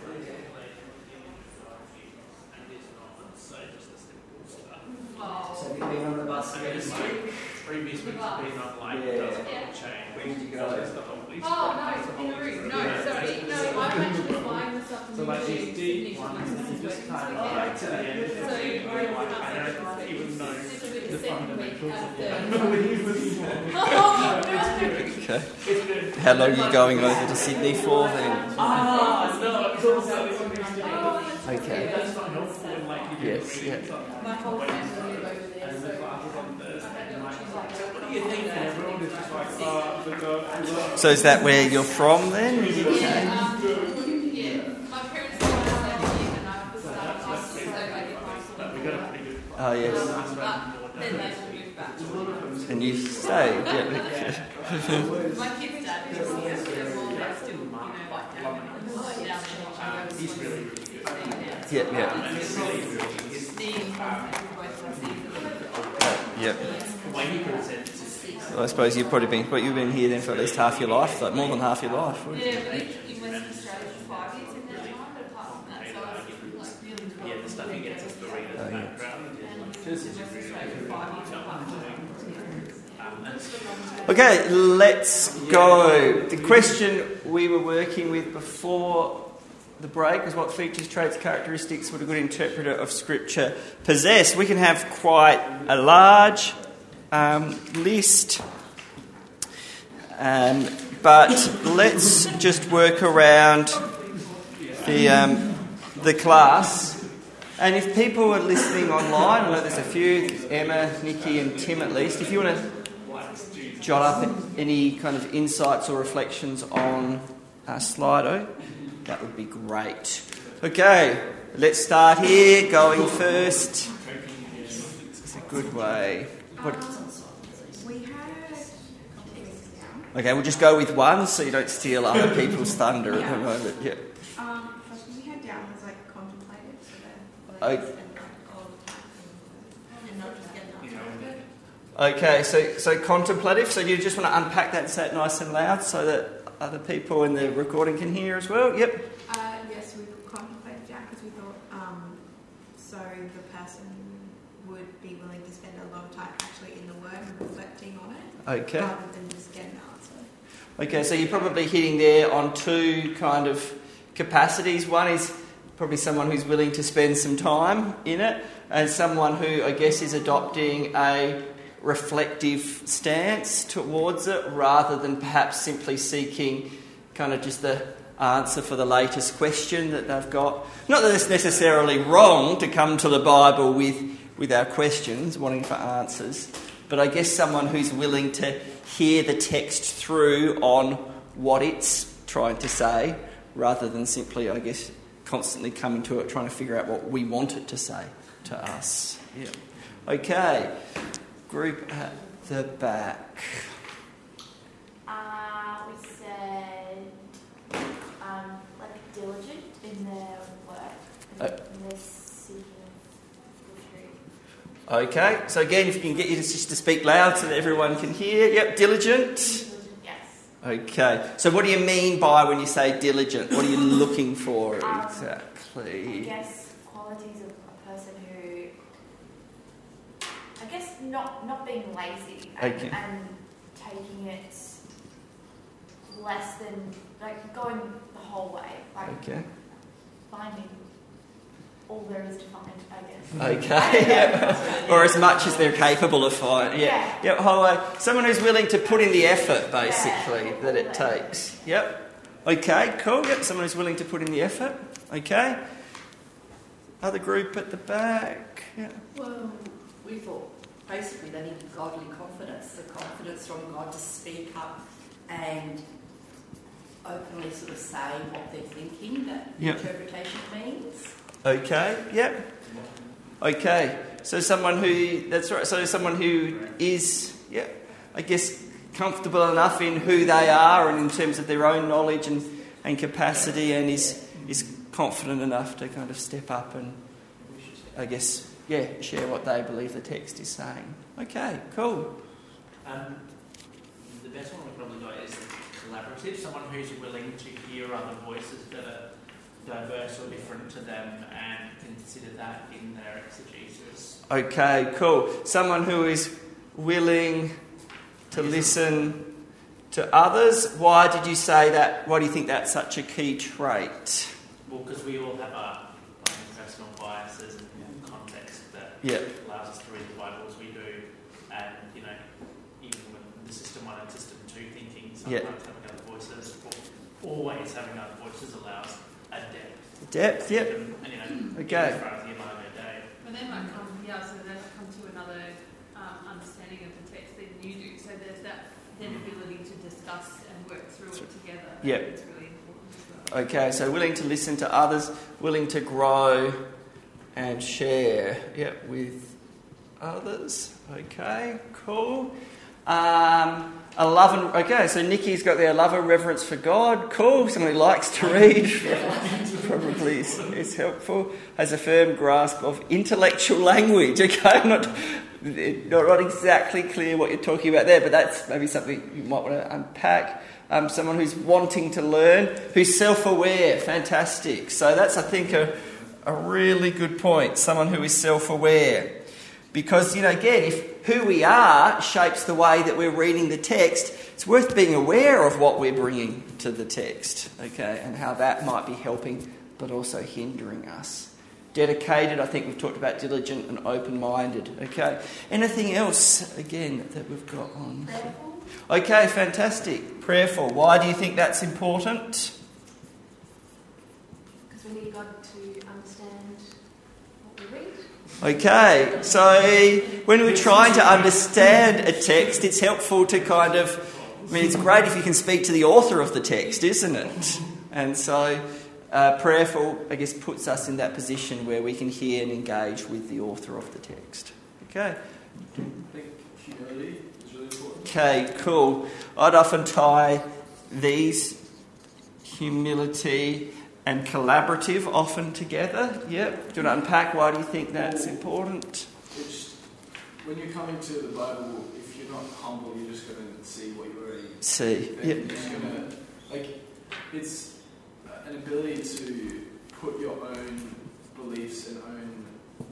Speaker 1: So have you been on the bus this week?
Speaker 4: Previous weeks have been on like doesn't change.
Speaker 1: Where did you go?
Speaker 3: Oh, no, in the room. No, sorry. No, I'm actually flying this
Speaker 4: So like
Speaker 3: afternoon
Speaker 4: these
Speaker 3: to
Speaker 4: deep
Speaker 3: Sydney for
Speaker 4: ones,
Speaker 3: my
Speaker 4: you
Speaker 3: sister's
Speaker 4: just
Speaker 3: wedding.
Speaker 4: kind of like to the end.
Speaker 3: So we're in
Speaker 4: I don't even know
Speaker 3: This will be
Speaker 4: the
Speaker 3: the second week
Speaker 4: fundamentals.
Speaker 3: after.
Speaker 1: Okay. How long are you going over to Sydney for then?
Speaker 4: No, it's also
Speaker 1: Okay.
Speaker 4: that's not helpful when like you do
Speaker 1: Yes, yeah.
Speaker 3: My whole family live over there,
Speaker 4: and
Speaker 3: so
Speaker 4: the classes on
Speaker 3: I
Speaker 4: Thursday.
Speaker 3: had
Speaker 4: And like,
Speaker 3: to choose
Speaker 4: what do you think? And everyone is just like, the girl.
Speaker 1: So is that where you're from then? Is it okay?
Speaker 3: yeah, my parents were in and I was starting off, so I did my
Speaker 4: We got a pretty good.
Speaker 1: Oh yes.
Speaker 3: but then they moved back to Wollongong.
Speaker 1: And you stayed, yeah.
Speaker 3: My kids' dad is still more, they're still, you know, like down in
Speaker 4: He's really, really good.
Speaker 1: Yeah, yeah.
Speaker 4: And it's really, really good.
Speaker 3: Steve, both my seasons.
Speaker 1: Yeah.
Speaker 4: The way he presents is
Speaker 1: Well, I suppose you've been here then for at least half your life, like more than half your life. wouldn't you?
Speaker 3: Yeah, I lived in Western Australia for 5 years in that time, but apart from that, so I was like nearly 12
Speaker 4: yeah, the stuff he gets is the reader's
Speaker 1: Oh, yeah.
Speaker 4: background.
Speaker 3: and lived in Western Australia for 5 years apart from that.
Speaker 1: Okay, let's go. The question we were working with before the break was what features, traits, characteristics would a good interpreter of Scripture possess? We can have quite a large list, but let's just work around the class. And if people are listening online, I know there's a few, Emma, Nikki and Tim at least, if you want to jot up any kind of insights or reflections on Slido, that would be great. Okay, let's start here, going first. It's a good way. What?
Speaker 5: We had
Speaker 1: Okay, we'll just go with one so you don't steal other people's thunder at the moment. Yeah.
Speaker 5: first one we had down was like contemplative, so
Speaker 1: Oh.
Speaker 5: that spend like all the time and not just get
Speaker 1: Okay, so contemplative. So you just want to unpack that and say it nice and loud so that other people in the recording can hear as well. Yep.
Speaker 5: Yes, we contemplated Jack because we thought so the person would be willing to spend a lot of time actually in the Word and reflecting on it,
Speaker 1: Okay.
Speaker 5: rather than just get an answer.
Speaker 1: Okay, so you're probably hitting there on two kind of capacities. One is probably someone who's willing to spend some time in it, and someone who, I guess, is adopting a reflective stance towards it rather than perhaps simply seeking kind of just the answer for the latest question that they've got. Not that it's necessarily wrong to come to the Bible with our questions, wanting for answers, but I guess someone who's willing to hear the text through on what it's trying to say rather than simply, I guess, constantly coming to it trying to figure out what we want it to say to us. Yeah. Okay. Group at the back.
Speaker 6: We said like diligent in their work and their seeking of truth.
Speaker 1: Okay, so again, if you can get you just to speak loud so that everyone can hear. Yep, diligent.
Speaker 6: Yes.
Speaker 1: Okay, so what do you mean by when you say diligent? What are you looking for exactly?
Speaker 6: I guess qualities of a person who, I guess not being lazy and,
Speaker 1: Okay.
Speaker 6: and taking it less than, like going the whole way, like
Speaker 1: Okay.
Speaker 6: finding all there is to find, I guess.
Speaker 1: Okay, yeah. Or as much as they're capable of finding. Yeah, yep, whole way. Someone who's willing to put in the effort, basically, that it takes. Yep. Okay, cool. Yep, someone who's willing to put in the effort. Okay. Other group at the back. Yeah.
Speaker 7: Well, we thought basically they needed godly confidence, the confidence from God to speak up and openly sort of say what they're thinking, that
Speaker 1: Yep.
Speaker 7: interpretation means.
Speaker 1: Okay, yep. Okay, so someone who, that's right, so someone who is, yeah, I guess, comfortable enough in who they are and in terms of their own knowledge and capacity and is confident enough to kind of step up and, I guess, yeah, share what they believe the text is saying. Okay, cool.
Speaker 4: The best one we probably got is
Speaker 8: collaborative, someone who's willing to hear other voices that are diverse or different to them and consider that in their exegesis.
Speaker 1: Okay, cool. Someone who is willing to listen to others. Why did you say that? Why do you think that's such a key trait?
Speaker 8: Well, because we all have our own personal biases and context that allows us to read the Bible as we do, and even when the system 1 and system 2 thinking, sometimes having other voices, or always having other voices allows a depth.
Speaker 1: Depth, yep. Okay.
Speaker 8: As far as the Imago Dei.
Speaker 3: But they might come, so they might come to another understanding of the text than you do. So there's that then ability to discuss and work through it together.
Speaker 1: Yep.
Speaker 3: It's really important as well.
Speaker 1: Okay, so willing to listen to others, willing to grow and share, with others. Okay, cool. So Nikki's got there, love and reverence for God. Cool. Someone who likes to read. Probably is helpful. Has a firm grasp of intellectual language. Okay, not exactly clear what you're talking about there, but that's maybe something you might want to unpack. Someone who's wanting to learn, who's self-aware. Fantastic. So that's, I think, a really good point. Someone who is self-aware. Because, again, if who we are shapes the way that we're reading the text, it's worth being aware of what we're bringing to the text, okay, and how that might be helping but also hindering us. Dedicated, I think we've talked about diligent and open-minded, okay. Anything else, again, that we've got on?
Speaker 5: Prayerful.
Speaker 1: Okay, fantastic. Prayerful. Why do you think that's important?
Speaker 5: Because we need God to understand what we read.
Speaker 1: Okay, so when we're trying to understand a text, it's helpful to it's great if you can speak to the author of the text, isn't it? And so prayerful, I guess, puts us in that position where we can hear and engage with the author of the text. Okay.
Speaker 2: I think humility is really important.
Speaker 1: Okay, cool. I'd often tie these, humility and collaborative, often together. Yep. Do you want to unpack why do you think that's important?
Speaker 2: When you're coming to the Bible, if you're not humble, you're just going to see what you already
Speaker 1: see. Yep.
Speaker 2: You're just going to, it's an ability to put your own beliefs and own,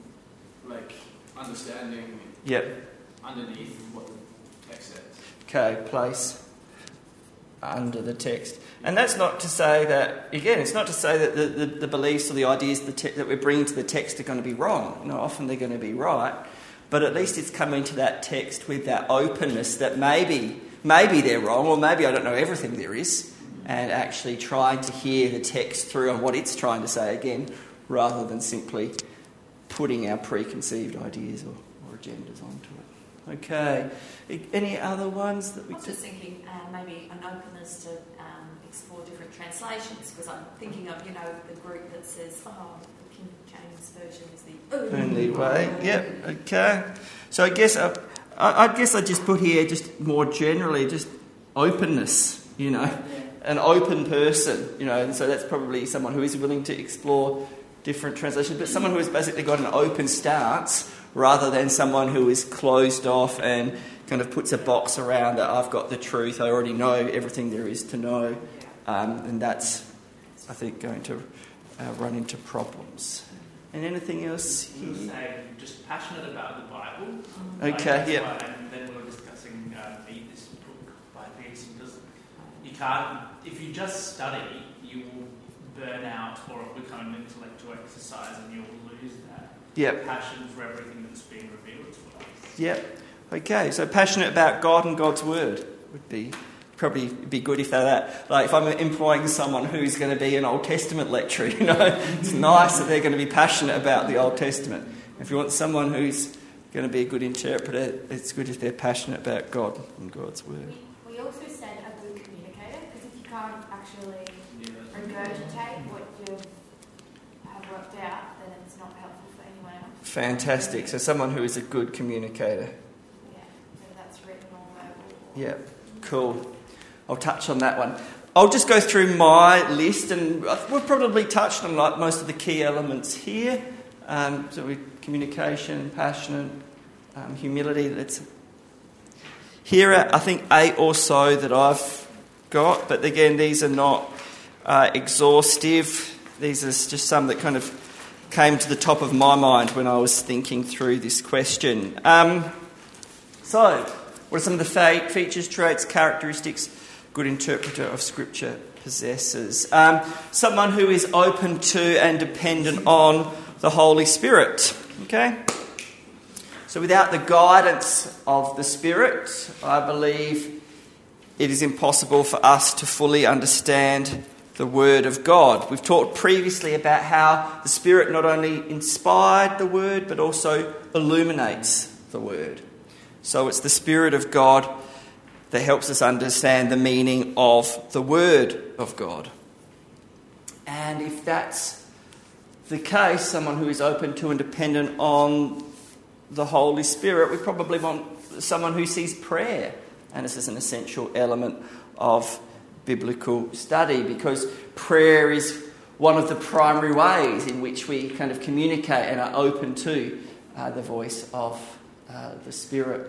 Speaker 2: understanding underneath what the text says.
Speaker 1: Okay, place under the text. And that's not to say that, again, it's not to say that the beliefs or the ideas that we're bringing to the text are going to be wrong. No, often they're going to be right. But at least it's coming to that text with that openness that maybe they're wrong, or maybe I don't know everything there is, and actually trying to hear the text through on what it's trying to say again, rather than simply putting our preconceived ideas or agendas onto it. Okay. Any other ones that we...
Speaker 6: I was just thinking maybe an openness to explore different translations, because I'm thinking of, the group that says, the King James Version is the
Speaker 1: only way. Yep, okay. So I guess I just put here just more generally just openness, an open person, and so that's probably someone who is willing to explore different translations, but someone who has basically got an open stance rather than someone who is closed off and kind of puts a box around that I've got the truth, I already know everything there is to know, and that's, I think, going to run into problems. And anything else here?
Speaker 8: Say just passionate about the Bible.
Speaker 1: Okay, yeah.
Speaker 8: And then we were discussing this book by Peterson, because you can't, if you just study, you will burn out or it'll become an intellectual exercise and you'll lose that passion for everything that's being revealed to us.
Speaker 1: Yep. Okay, so passionate about God and God's Word would be probably be good if they're that. Like if I'm employing someone who's going to be an Old Testament lecturer, it's nice that they're going to be passionate about the Old Testament. If you want someone who's going to be a good interpreter, it's good if they're passionate about God and God's Word.
Speaker 6: We also said a good communicator, because if you can't actually regurgitate what you have worked out, then it's not helpful for anyone else.
Speaker 1: Fantastic. So someone who is a good communicator.
Speaker 6: Yeah, whether that's written or verbal.
Speaker 1: Yeah, cool. I'll touch on that one. I'll just go through my list, and we've probably touched on most of the key elements here. So we communication, passionate, humility. Here are, I think, 8 or so that I've got. But again, these are not exhaustive. These are just some that kind of came to the top of my mind when I was thinking through this question. So, what are some of the features, traits, characteristics good interpreter of Scripture possesses? Someone who is open to and dependent on the Holy Spirit. Okay? So without the guidance of the Spirit, I believe it is impossible for us to fully understand the Word of God. We've talked previously about how the Spirit not only inspired the Word, but also illuminates the Word. So it's the Spirit of God that helps us understand the meaning of the Word of God. And if that's the case, someone who is open to and dependent on the Holy Spirit, we probably want someone who sees prayer and this is an essential element of biblical study, because prayer is one of the primary ways in which we kind of communicate and are open to the voice of the Spirit.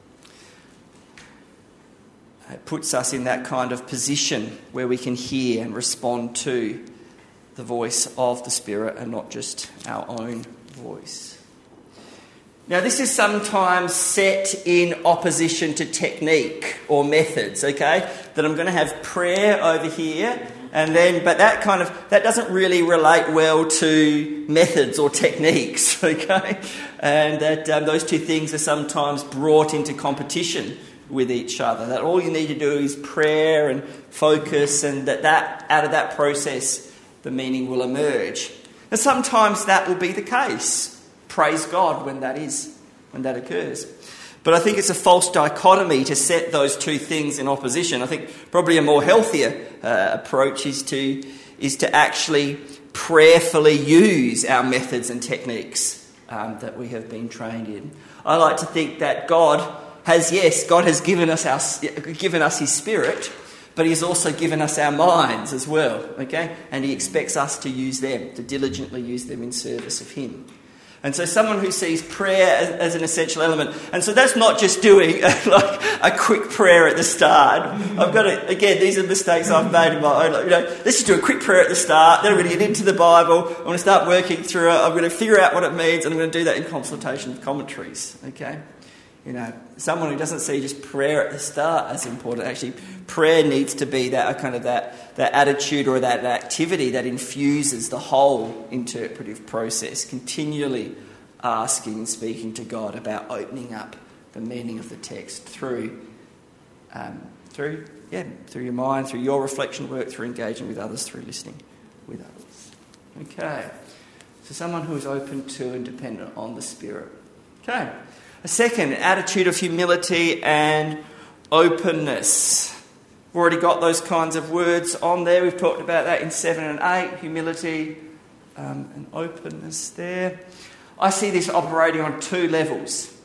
Speaker 1: It puts us in that kind of position where we can hear and respond to the voice of the Spirit and not just our own voice. Now, this is sometimes set in opposition to technique or methods, okay? That I'm going to have prayer over here, but that doesn't really relate well to methods or techniques, okay? And that those two things are sometimes brought into competition with each other. That all you need to do is prayer and focus, and that out of that process, the meaning will emerge. And sometimes that will be the case. Praise God when that occurs. But I think it's a false dichotomy to set those two things in opposition. I think probably a more healthier approach is to actually prayerfully use our methods and techniques that we have been trained in. I like to think that God has given us His Spirit, but He has also given us our minds as well, okay? And He expects us to use them, to diligently use them in service of Him. And so someone who sees prayer as an essential element, and so that's not just doing a quick prayer at the start. These are mistakes I've made in my own life. Let's just do a quick prayer at the start, then I'm going to get into the Bible, I'm going to start working through it, I'm going to figure out what it means, and I'm going to do that in consultation with commentaries, okay? Someone who doesn't see just prayer at the start as important. Actually, prayer needs to be that attitude or that activity that infuses the whole interpretive process, continually asking and speaking to God about opening up the meaning of the text through your mind, through your reflection work, through engaging with others, through listening with others. Okay, so someone who is open to and dependent on the Spirit. Okay. A second, attitude of humility and openness. We've already got those kinds of words on there. We've talked about that in 7 and 8, humility and openness there. I see this operating on two levels.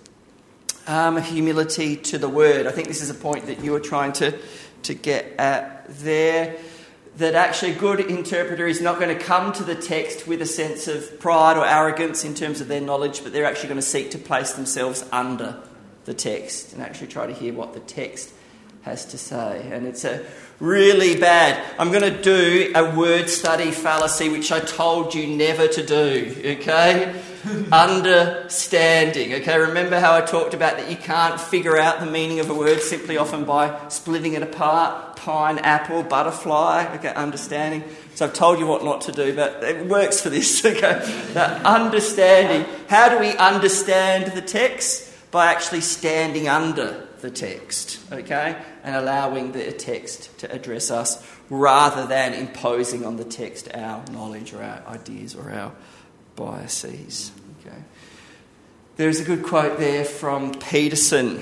Speaker 1: Humility to the Word. I think this is a point that you were trying to get at there. That actually a good interpreter is not going to come to the text with a sense of pride or arrogance in terms of their knowledge, but they're actually going to seek to place themselves under the text and actually try to hear what the text has to say. And it's a really bad... I'm going to do a word study fallacy, which I told you never to do, okay? Understanding, okay? Remember how I talked about that you can't figure out the meaning of a word simply often by splitting it apart? Pineapple, butterfly, okay, understanding. So I've told you what not to do, but it works for this, okay? That understanding. How do we understand the text? By actually standing under the text, okay? And allowing the text to address us rather than imposing on the text our knowledge or our ideas or our biases, okay? There's a good quote there from Peterson.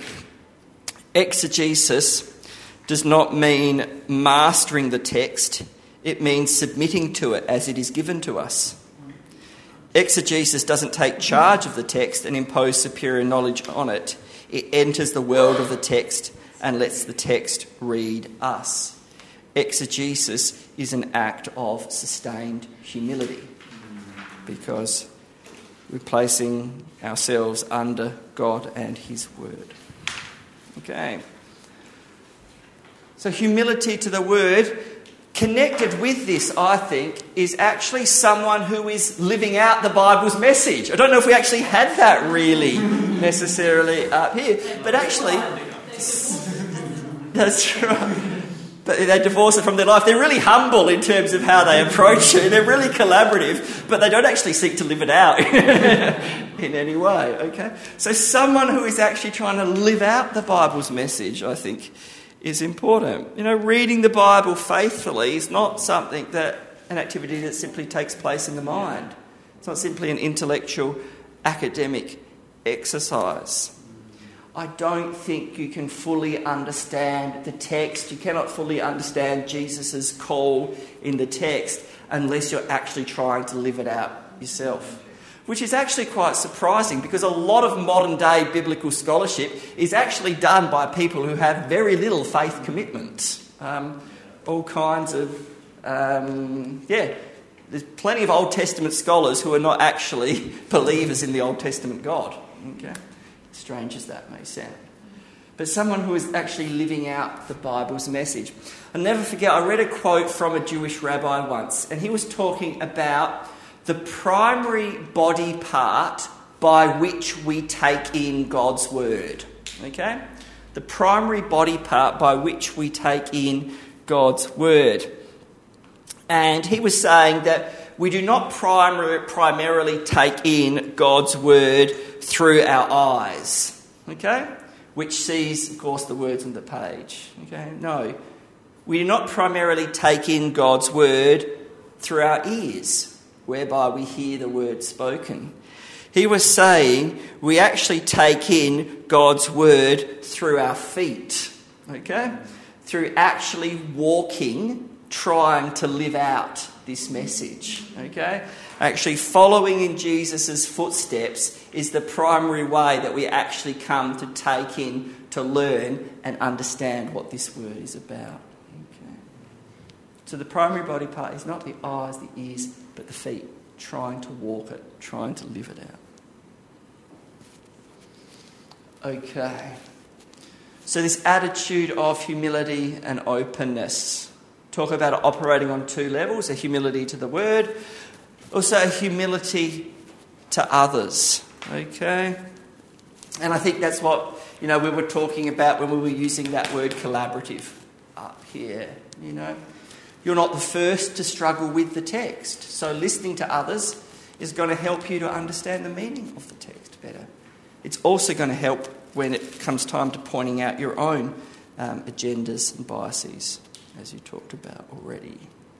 Speaker 1: Exegesis does not mean mastering the text, it means submitting to it as it is given to us. Exegesis doesn't take charge of the text and impose superior knowledge on it. It enters the world of the text and lets the text read us. Exegesis is an act of sustained humility because we're placing ourselves under God and His Word. Okay. So humility to the word, connected with this, I think, is actually someone who is living out the Bible's message. I don't know if we actually had that really necessarily up here, but actually, that's right. But they divorce it from their life. They're really humble in terms of how they approach it. They're really collaborative, but they don't actually seek to live it out in any way, okay? So someone who is actually trying to live out the Bible's message, I think, is important. You know, reading the Bible faithfully is not something an activity that simply takes place in the mind. It's not simply an intellectual, academic exercise. I don't think you can fully understand the text. You cannot fully understand Jesus' call in the text unless you're actually trying to live it out yourself. Which is actually quite surprising, because a lot of modern day biblical scholarship is actually done by people who have very little faith commitment. All kinds of, there's plenty of Old Testament scholars who are not actually believers in the Old Testament God. Okay, strange as that may sound. But someone who is actually living out the Bible's message. I'll never forget, I read a quote from a Jewish rabbi once, and he was talking about the primary body part by which we take in God's word. Okay? The primary body part by which we take in God's word. And he was saying that we do not primarily take in God's word through our eyes. Okay? Which sees, of course, the words on the page. Okay? No. We do not primarily take in God's word through our ears, whereby we hear the word spoken. He was saying we actually take in God's word through our feet, okay? Through actually walking, trying to live out this message, okay? Actually following in Jesus' footsteps is the primary way that we actually come to take in, to learn and understand what this word is about. Okay? So the primary body part is not the eyes, the ears, but the feet, trying to walk it, trying to live it out. Okay. So this attitude of humility and openness. Talk about it operating on two levels, a humility to the word, also a humility to others. Okay? And I think that's what, we were talking about when we were using that word collaborative up here, You're not the first to struggle with the text. So listening to others is going to help you to understand the meaning of the text better. It's also going to help when it comes time to pointing out your own agendas and biases, as you talked about already.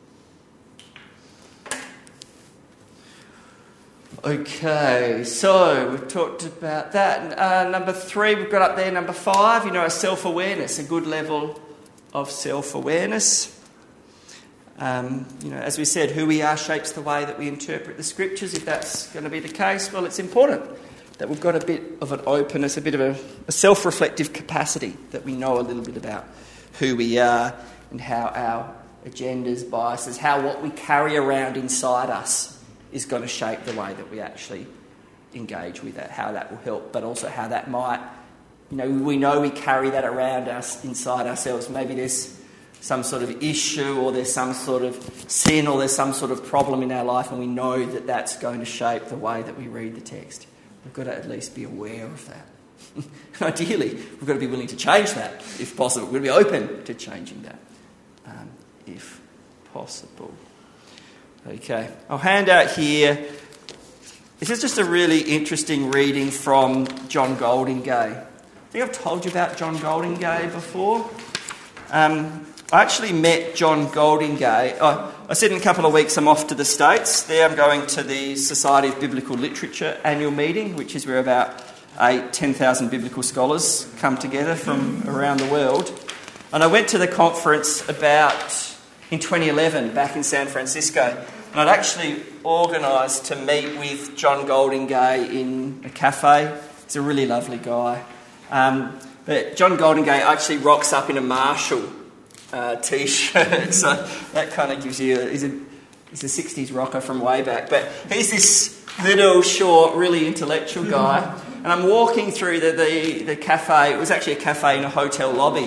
Speaker 1: Okay, so we've talked about that. Number 3, we've got up there number 5, a self-awareness, a good level of self-awareness. As we said, who we are shapes the way that we interpret the scriptures. If that's going to be the case, well, it's important that we've got a bit of an openness, a bit of a self-reflective capacity, that we know a little bit about who we are and how our agendas, biases, how what we carry around inside us is going to shape the way that we actually engage with that, how that will help, but also how that might, we know we carry that around us inside ourselves. Maybe there's some sort of issue, or there's some sort of sin, or there's some sort of problem in our life, and we know that that's going to shape the way that we read the text. We've got to at least be aware of that. Ideally, we've got to be willing to change that, if possible. We've got to be open to changing that, if possible. Okay, I'll hand out here. This is just a really interesting reading from John Goldingay. I think I've told you about John Goldingay before. I actually met John Goldingay. I said in a couple of weeks I'm off to the States. There I'm going to the Society of Biblical Literature annual meeting, which is where about 10,000 biblical scholars come together from around the world. And I went to the conference in 2011 back in San Francisco. And I'd actually organised to meet with John Goldingay in a cafe. He's a really lovely guy. But John Goldingay actually rocks up in a Marshall T-shirt, so that kind of gives you... He's a 60s rocker from way back. But he's this little, short, really intellectual guy. And I'm walking through the cafe. It was actually a cafe in a hotel lobby.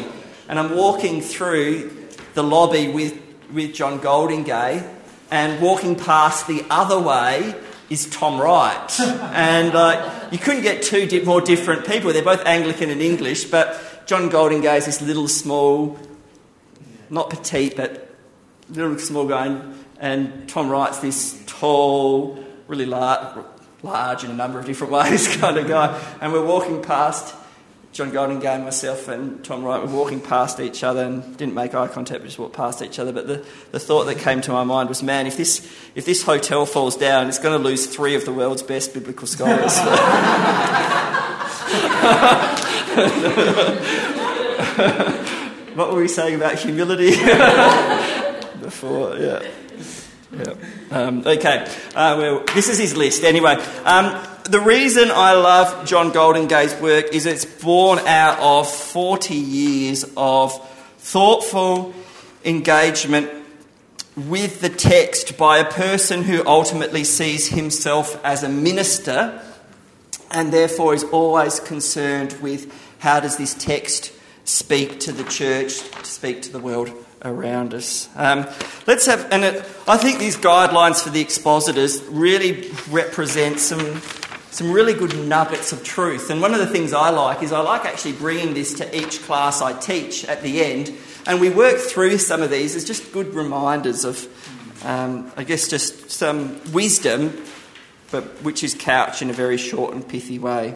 Speaker 1: and I'm walking through the lobby with John Goldingay, and walking past the other way is Tom Wright. And you couldn't get two more different people. They're both Anglican and English, but John Goldingay is this little small, not petite, but little small guy, and Tom Wright's this tall, really large in a number of different ways kind of guy. And we're walking past, John Goldingay, myself and Tom Wright were walking past each other and didn't make eye contact, but just walked past each other. But the thought that came to my mind was, man, if this hotel falls down, it's going to lose 3 of the world's best biblical scholars. What were we saying about humility before? Yeah. Okay. Well, this is his list. Anyway, the reason I love John Goldingay's work is it's born out of 40 years of thoughtful engagement with the text by a person who ultimately sees himself as a minister and therefore is always concerned with how does this text speak to the church, speak to the world around us. I think these guidelines for the expositors really represent some really good nuggets of truth. And one of the things I like actually bringing this to each class I teach at the end, and we work through some of these as just good reminders of, just some wisdom, but which is couched in a very short and pithy way.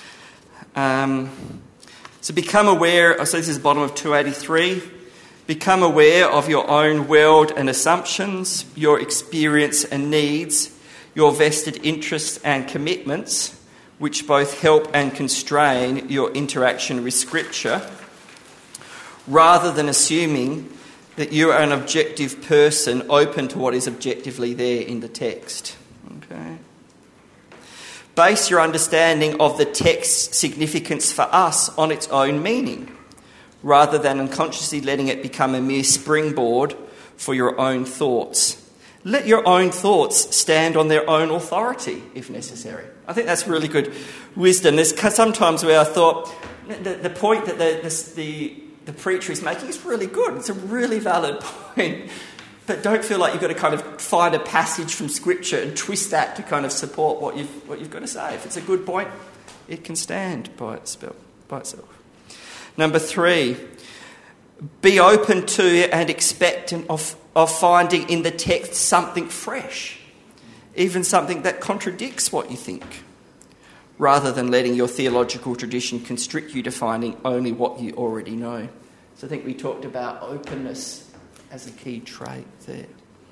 Speaker 1: So become aware, so this is the bottom of 283, become aware of your own world and assumptions, your experience and needs, your vested interests and commitments, which both help and constrain your interaction with Scripture, rather than assuming that you are an objective person open to what is objectively there in the text. Okay. Base your understanding of the text's significance for us on its own meaning, rather than unconsciously letting it become a mere springboard for your own thoughts. Let your own thoughts stand on their own authority, if necessary. I think that's really good wisdom. There's sometimes where I thought the point that the preacher is making is really good. It's a really valid point. But don't feel like you've got to kind of find a passage from Scripture and twist that to kind of support what you've got to say. If it's a good point, it can stand by itself. Number 3, be open to and expectant of finding in the text something fresh, even something that contradicts what you think, rather than letting your theological tradition constrict you to finding only what you already know. So I think we talked about openness as a key trait there.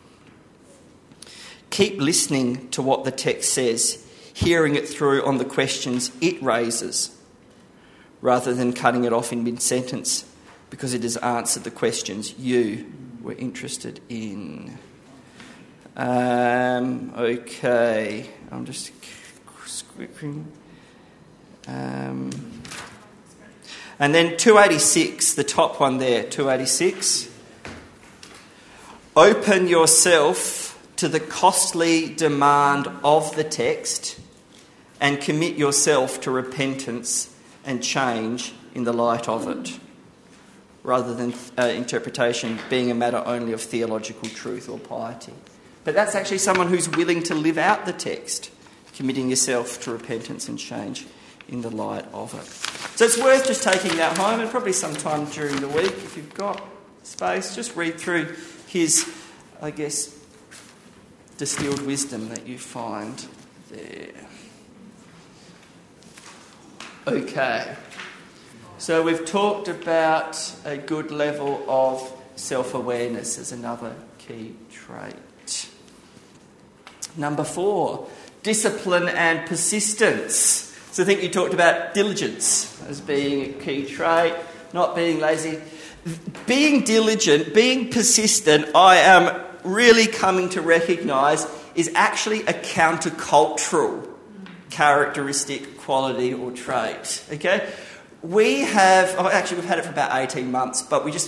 Speaker 1: Keep listening to what the text says, hearing it through on the questions it raises, rather than cutting it off in mid-sentence because it has answered the questions you were interested in. Okay, I'm just squeaking. And then 286, the top one there, 286. Open yourself to the costly demand of the text and commit yourself to repentance and change in the light of it, rather than interpretation being a matter only of theological truth or piety. But that's actually someone who's willing to live out the text, committing yourself to repentance and change in the light of it. So it's worth just taking that home, and probably sometime during the week, if you've got space, just read through his, distilled wisdom that you find there. Okay. So we've talked about a good level of self-awareness as another key trait. Number 4, discipline and persistence. So I think you talked about diligence as being a key trait, not being lazy. Being diligent, being persistent, I am really coming to recognise is actually a countercultural characteristic, quality or trait. Okay? We've had it for about 18 months, but we just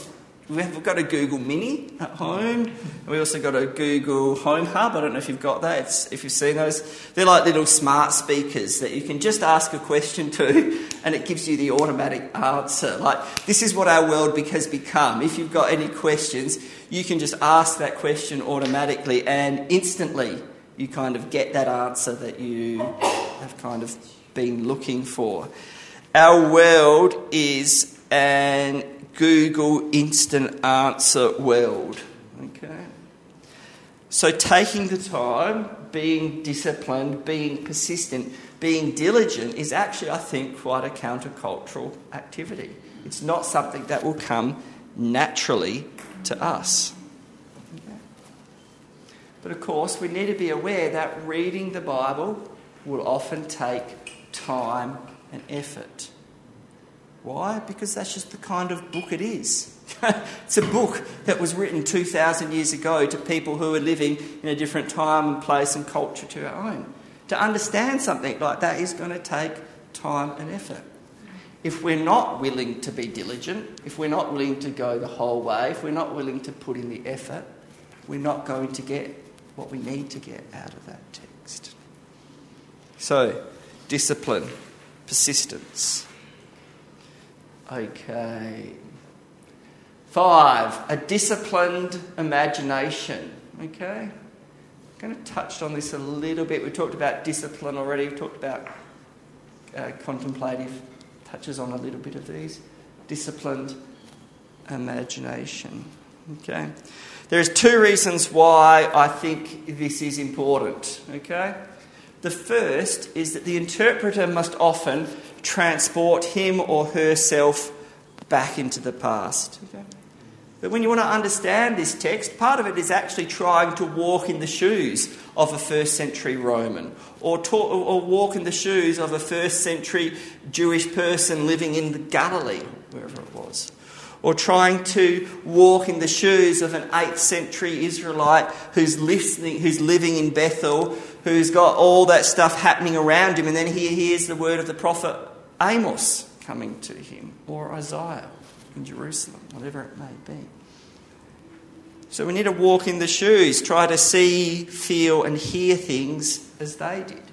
Speaker 1: we've got a Google Mini at home. We also got a Google Home Hub. I don't know if you've got that. If you've seen those, they're like little smart speakers that you can just ask a question to, and it gives you the automatic answer. Like, this is what our world has become. If you've got any questions, you can just ask that question automatically, and instantly you kind of get that answer that you have kind of been looking for. Our world is an Google instant answer world. Okay. So taking the time, being disciplined, being persistent, being diligent is actually, I think, quite a countercultural activity. It's not something that will come naturally to us. Okay. But of course, we need to be aware that reading the Bible will often take time and effort. Why? Because that's just the kind of book it is. It's a book that was written 2,000 years ago to people who are living in a different time and place and culture to our own. To understand something like that is going to take time and effort. If we're not willing to be diligent, if we're not willing to go the whole way, if we're not willing to put in the effort, we're not going to get what we need to get out of that text. So, discipline, persistence. Okay. 5, a disciplined imagination. Okay. I'm going to touch on this a little bit. We talked about discipline already. We talked about contemplative. Touches on a little bit of these. Disciplined imagination. Okay. There's 2 reasons why I think this is important. Okay. The first is that the interpreter must often transport him or herself back into the past. Okay? But when you want to understand this text, part of it is actually trying to walk in the shoes of a first century Roman, or walk in the shoes of a first century Jewish person living in the Galilee, wherever it was. Or trying to walk in the shoes of an 8th century Israelite who's living in Bethel, who's got all that stuff happening around him, and then he hears the word of the prophet Amos coming to him, or Isaiah in Jerusalem, whatever it may be. So we need to walk in the shoes, try to see, feel and hear things as they did.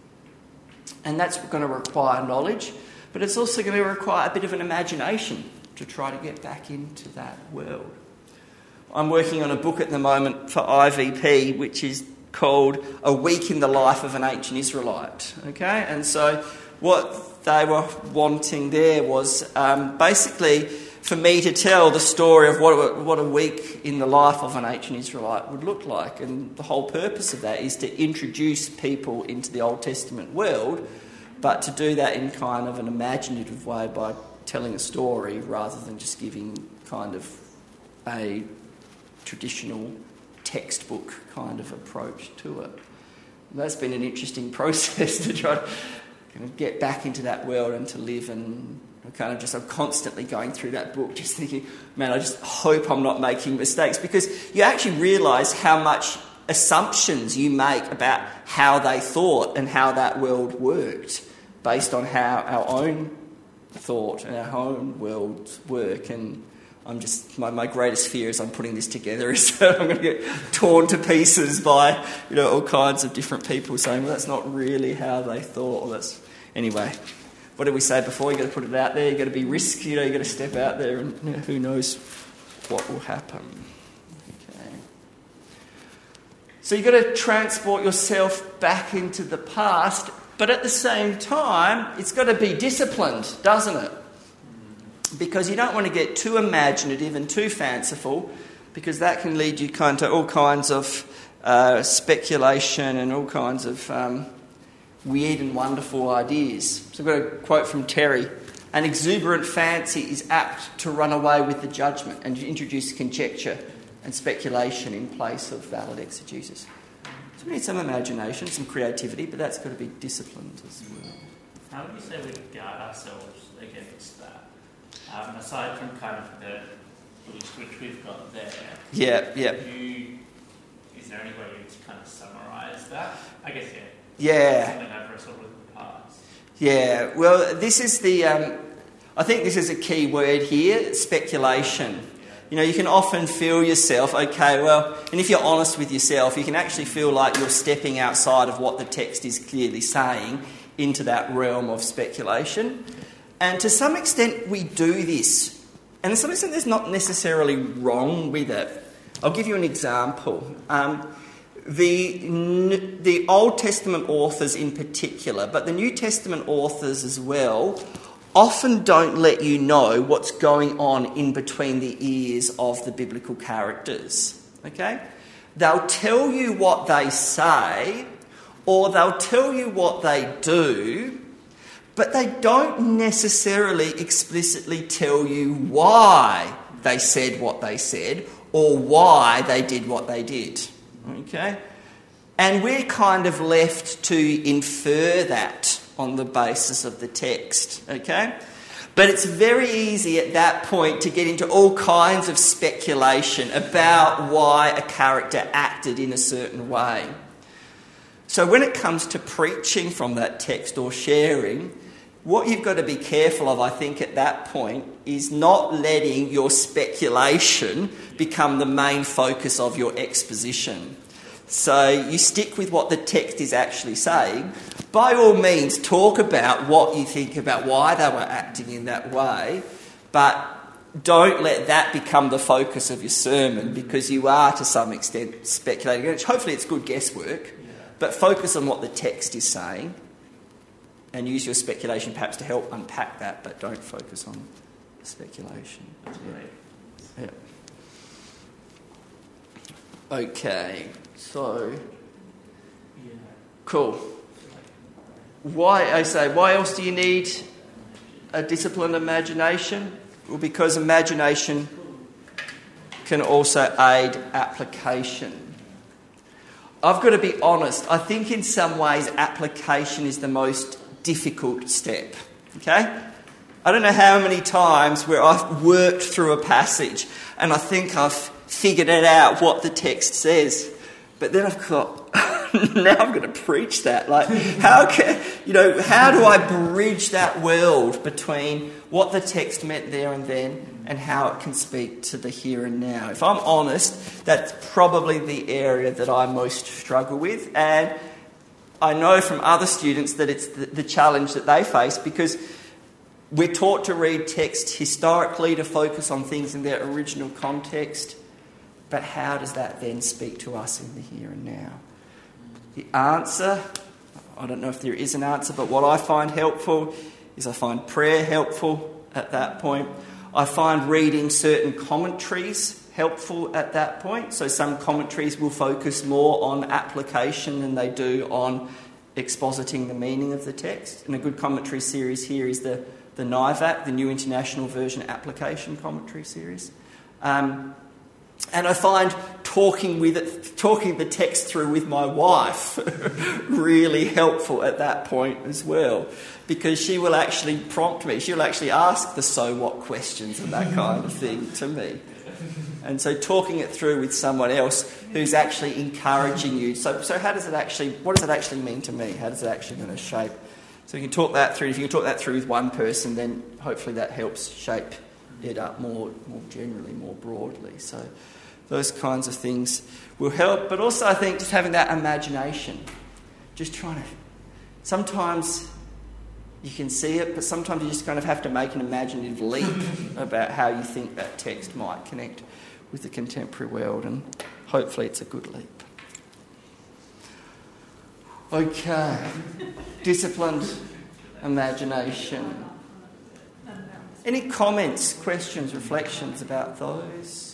Speaker 1: And that's going to require knowledge, but it's also going to require a bit of an imagination to try to get back into that world. I'm working on a book at the moment for IVP, which is called A Week in the Life of an Ancient Israelite. Okay, and so what they were wanting there was basically for me to tell the story of what a week in the life of an ancient Israelite would look like. And the whole purpose of that is to introduce people into the Old Testament world, but to do that in kind of an imaginative way by telling a story rather than just giving kind of a traditional textbook kind of approach to it. And that's been an interesting process to try to kind of get back into that world and to live, and I'm constantly going through that book just thinking, man, I just hope I'm not making mistakes, because you actually realise how much assumptions you make about how they thought and how that world worked based on how our own thought and our own worlds work. And I'm just, my greatest fear as I'm putting this together is that I'm going to get torn to pieces by, all kinds of different people saying, well, that's not really how they thought. Or that's... Anyway, what did we say before? You've got to put it out there, you've got to be risk, you've got to step out there, and who knows what will happen. Okay. So you've got to transport yourself back into the past, but at the same time, it's got to be disciplined, doesn't it? Because you don't want to get too imaginative and too fanciful, because that can lead you to all kinds of speculation and all kinds of weird and wonderful ideas. So I've got a quote from Terry. An exuberant fancy is apt to run away with the judgment and to introduce conjecture and speculation in place of valid exegesis. So we need some imagination, some creativity, but that's got to be disciplined as well.
Speaker 8: How would you say we guard ourselves against that? Aside from kind of the list which we've got there.
Speaker 1: Yeah.
Speaker 8: Is there any way to kind of summarise that? I guess, yeah.
Speaker 1: Yeah.
Speaker 8: Something I've wrestled with in the past.
Speaker 1: Yeah. Well, this is I think this is a key word here, speculation. You can often feel yourself, and if you're honest with yourself, you can actually feel like you're stepping outside of what the text is clearly saying into that realm of speculation. And to some extent we do this. And to some extent there's not necessarily wrong with it. I'll give you an example. The Old Testament authors in particular, but the New Testament authors as well, often don't let you know what's going on in between the ears of the biblical characters. Okay? They'll tell you what they say, or they'll tell you what they do, but they don't necessarily explicitly tell you why they said what they said, or why they did what they did. Okay? And we're kind of left to infer that on the basis of the text. Okay? But it's very easy at that point to get into all kinds of speculation about why a character acted in a certain way. So when it comes to preaching from that text or sharing, what you've got to be careful of, I think, at that point is not letting your speculation become the main focus of your exposition. So you stick with what the text is actually saying. By all means, talk about what you think about why they were acting in that way, but don't let that become the focus of your sermon, because you are, to some extent, speculating. Hopefully it's good guesswork, but focus on what the text is saying and use your speculation perhaps to help unpack that, but don't focus on speculation. Yeah. Okay, so cool. Why else do you need a disciplined imagination? Well, because imagination can also aid application. I've got to be honest, I think in some ways application is the most difficult step. Okay? I don't know how many times where I've worked through a passage and I think I've figured it out what the text says, but then I've thought, now I'm going to preach that. Like, how do I bridge that world between what the text meant there and then and how it can speak to the here and now? If I'm honest, that's probably the area that I most struggle with, and I know from other students that it's the challenge that they face, because we're taught to read text historically, to focus on things in their original context, but how does that then speak to us in the here and now? The answer, I don't know if there is an answer, but what I find helpful is I find prayer helpful at that point. I find reading certain commentaries helpful at that point. So some commentaries will focus more on application than they do on expositing the meaning of the text. And a good commentary series here is the NIVAC, the New International Version Application Commentary Series. And I find talking the text through with my wife really helpful at that point as well, because she will actually prompt me. She'll actually ask the so what questions and that kind of thing to me. And so talking it through with someone else who's actually encouraging you. So what does it actually mean to me? How does it actually going to shape? So you can talk that through. If you can talk that through with one person, then hopefully that helps shape it up more generally, more broadly. So those kinds of things will help. But also I think just having that imagination, just trying to... Sometimes you can see it, but sometimes you just kind of have to make an imaginative leap about how you think that text might connect with the contemporary world, and hopefully it's a good leap. Okay. Disciplined imagination. Any comments, questions, reflections about those?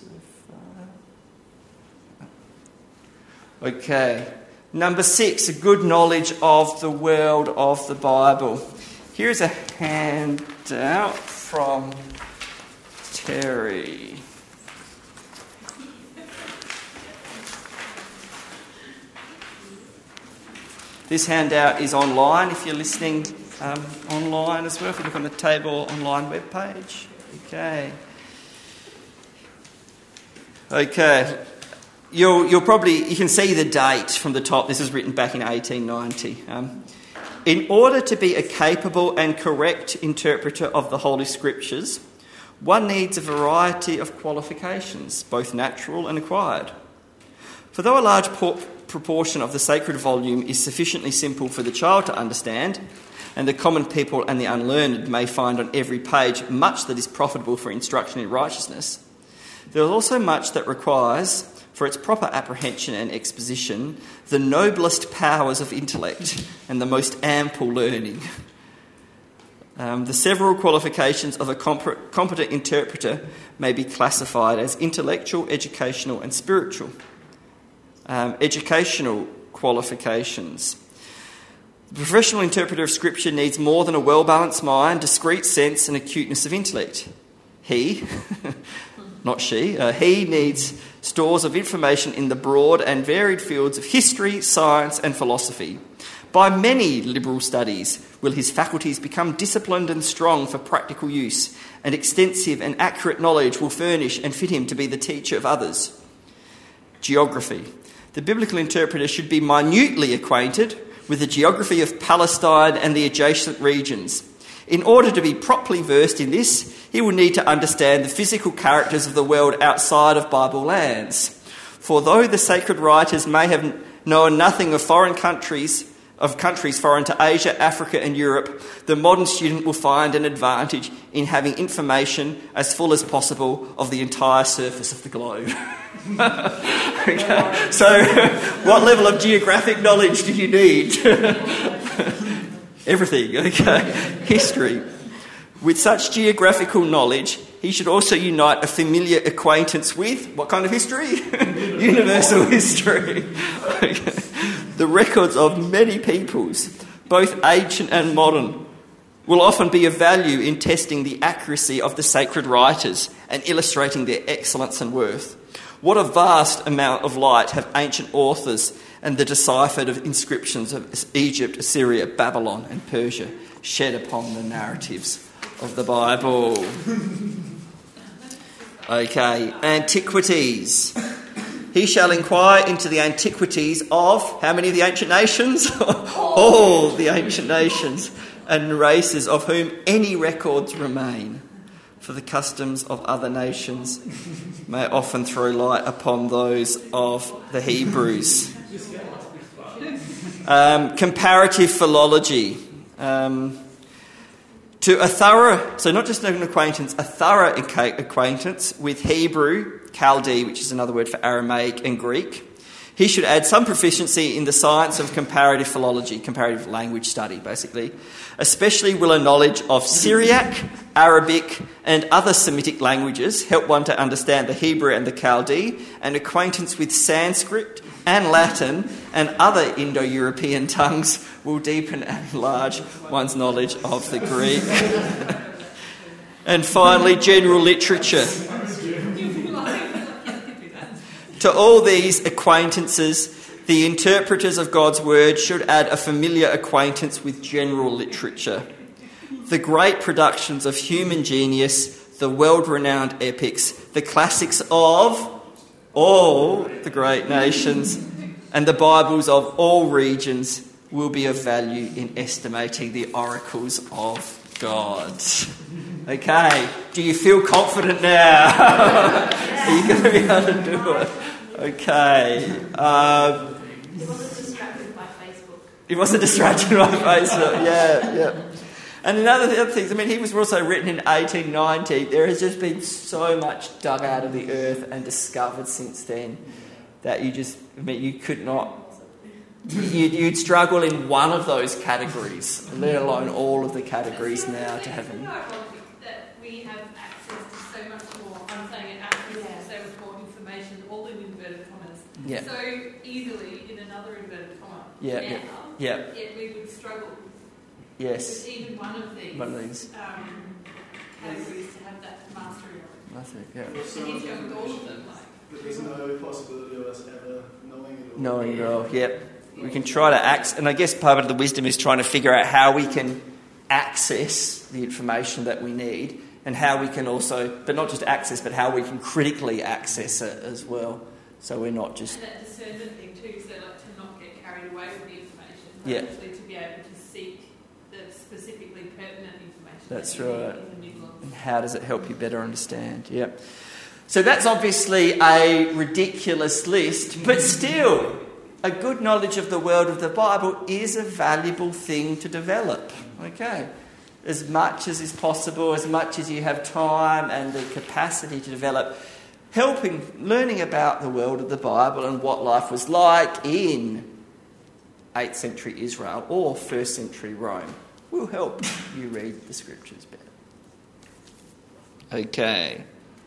Speaker 1: Okay. Number 6, a good knowledge of the world of the Bible. Here's a handout from Terry. This handout is online if you're listening online as well, if you look on the Table online webpage. Okay. You can see the date from the top. This is written back in 1890. In order to be a capable and correct interpreter of the Holy Scriptures, one needs a variety of qualifications, both natural and acquired. For though a large proportion of the sacred volume is sufficiently simple for the child to understand, and the common people and the unlearned may find on every page much that is profitable for instruction in righteousness, there is also much that requires, for its proper apprehension and exposition, the noblest powers of intellect and the most ample learning. The several qualifications of a competent interpreter may be classified as intellectual, educational and spiritual. Educational qualifications. The professional interpreter of Scripture needs more than a well-balanced mind, discreet sense and acuteness of intellect. He, not she, he needs stores of information in the broad and varied fields of history, science and philosophy. By many liberal studies will his faculties become disciplined and strong for practical use, and extensive and accurate knowledge will furnish and fit him to be the teacher of others. Geography. The biblical interpreter should be minutely acquainted with the geography of Palestine and the adjacent regions. In order to be properly versed in this, he will need to understand the physical characters of the world outside of Bible lands. For though the sacred writers may have known nothing of countries foreign to Asia, Africa and Europe, the modern student will find an advantage in having information as full as possible of the entire surface of the globe. Okay. So, what level of geographic knowledge do you need? Everything, okay. History. With such geographical knowledge, he should also unite a familiar acquaintance with, what kind of history? Universal history. Okay. The records of many peoples, both ancient and modern, will often be of value in testing the accuracy of the sacred writers and illustrating their excellence and worth. What a vast amount of light have ancient authors and the deciphered of inscriptions of Egypt, Assyria, Babylon and Persia shed upon the narratives of the Bible. Okay, antiquities. He shall inquire into the antiquities of, how many of the ancient nations? All the ancient nations and races of whom any records remain. For the customs of other nations may often throw light upon those of the Hebrews. Comparative philology. To a thorough, so not just an acquaintance, a thorough acquaintance with Hebrew, Chaldee, which is another word for Aramaic, and Greek. He should add some proficiency in the science of comparative philology, comparative language study, basically. Especially will a knowledge of Syriac, Arabic, and other Semitic languages help one to understand the Hebrew and the Chaldee, and acquaintance with Sanskrit and Latin and other Indo-European tongues will deepen and enlarge one's knowledge of the Greek. And finally, general literature. To all these acquaintances, the interpreters of God's word should add a familiar acquaintance with general literature. The great productions of human genius, the world-renowned epics, the classics of all the great nations, and the Bibles of all regions will be of value in estimating the oracles of God. Okay, do you feel confident now? Are you going to be able to do it? Okay.
Speaker 6: He wasn't distracted by Facebook.
Speaker 1: He wasn't distracted by Facebook, yeah. And the other things, I mean, he was also written in 1890. There has just been so much dug out of the earth and discovered since then that you could not... You'd struggle in one of those categories, let alone all of the categories now to have them.
Speaker 3: That we have access to so much more, I'm saying access to so much more information, all in inverted commas, so easily in another inverted comma. Yet we would struggle.
Speaker 1: Yes.
Speaker 3: With even one of these categories to have that mastery of it.
Speaker 2: Yeah.
Speaker 3: All of them.
Speaker 2: But there's no possibility of us ever knowing it all.
Speaker 1: Knowing it all, yep. We can try to access, and I guess part of the wisdom is trying to figure out how we can access the information that we need, and how we can also, but not just access, but how we can critically access it as well. So we're not just...
Speaker 3: And that discernment thing too, so like to not get carried away with the information, but actually to be able to seek the specifically pertinent information.
Speaker 1: That's right.
Speaker 3: In the middle of
Speaker 1: And how does it help you better understand? Yep. So that's obviously a ridiculous list, but still, a good knowledge of the world of the Bible is a valuable thing to develop. Okay. As much as is possible, as much as you have time and the capacity to develop, learning about the world of the Bible and what life was like in 8th century Israel or 1st century Rome will help you read the scriptures better. Okay.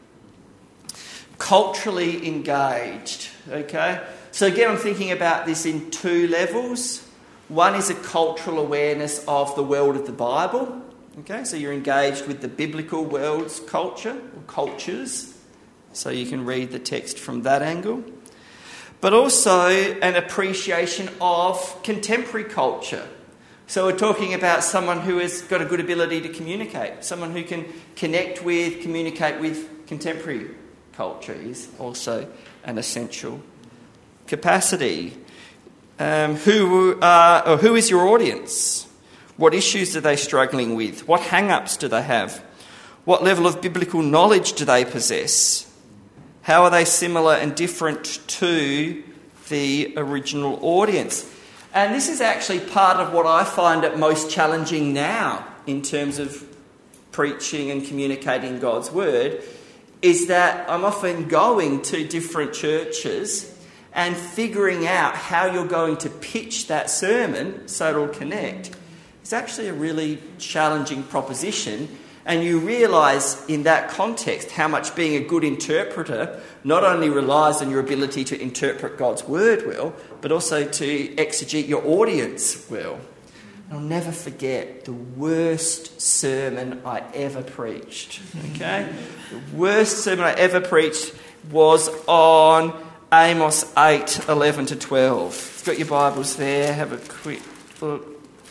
Speaker 1: Culturally engaged. Okay. So again, I'm thinking about this in two levels. One is a cultural awareness of the world of the Bible. Okay, so you're engaged with the biblical world's culture or cultures. So you can read the text from that angle. But also an appreciation of contemporary culture. So we're talking about someone who has got a good ability to communicate, someone who can communicate with contemporary culture is also an essential capacity. Who is your audience? What issues are they struggling with? What hang-ups do they have? What level of biblical knowledge do they possess? How are they similar and different to the original audience? And this is actually part of what I find it most challenging now in terms of preaching and communicating God's word, is that I'm often going to different churches and figuring out how you're going to pitch that sermon so it'll connect. It's actually a really challenging proposition. And you realise in that context how much being a good interpreter not only relies on your ability to interpret God's word well, but also to exegete your audience well. I'll never forget the worst sermon I ever preached. Okay? The worst sermon I ever preached was on Amos 8:11 to 12. If you've got your Bibles there, have a quick look.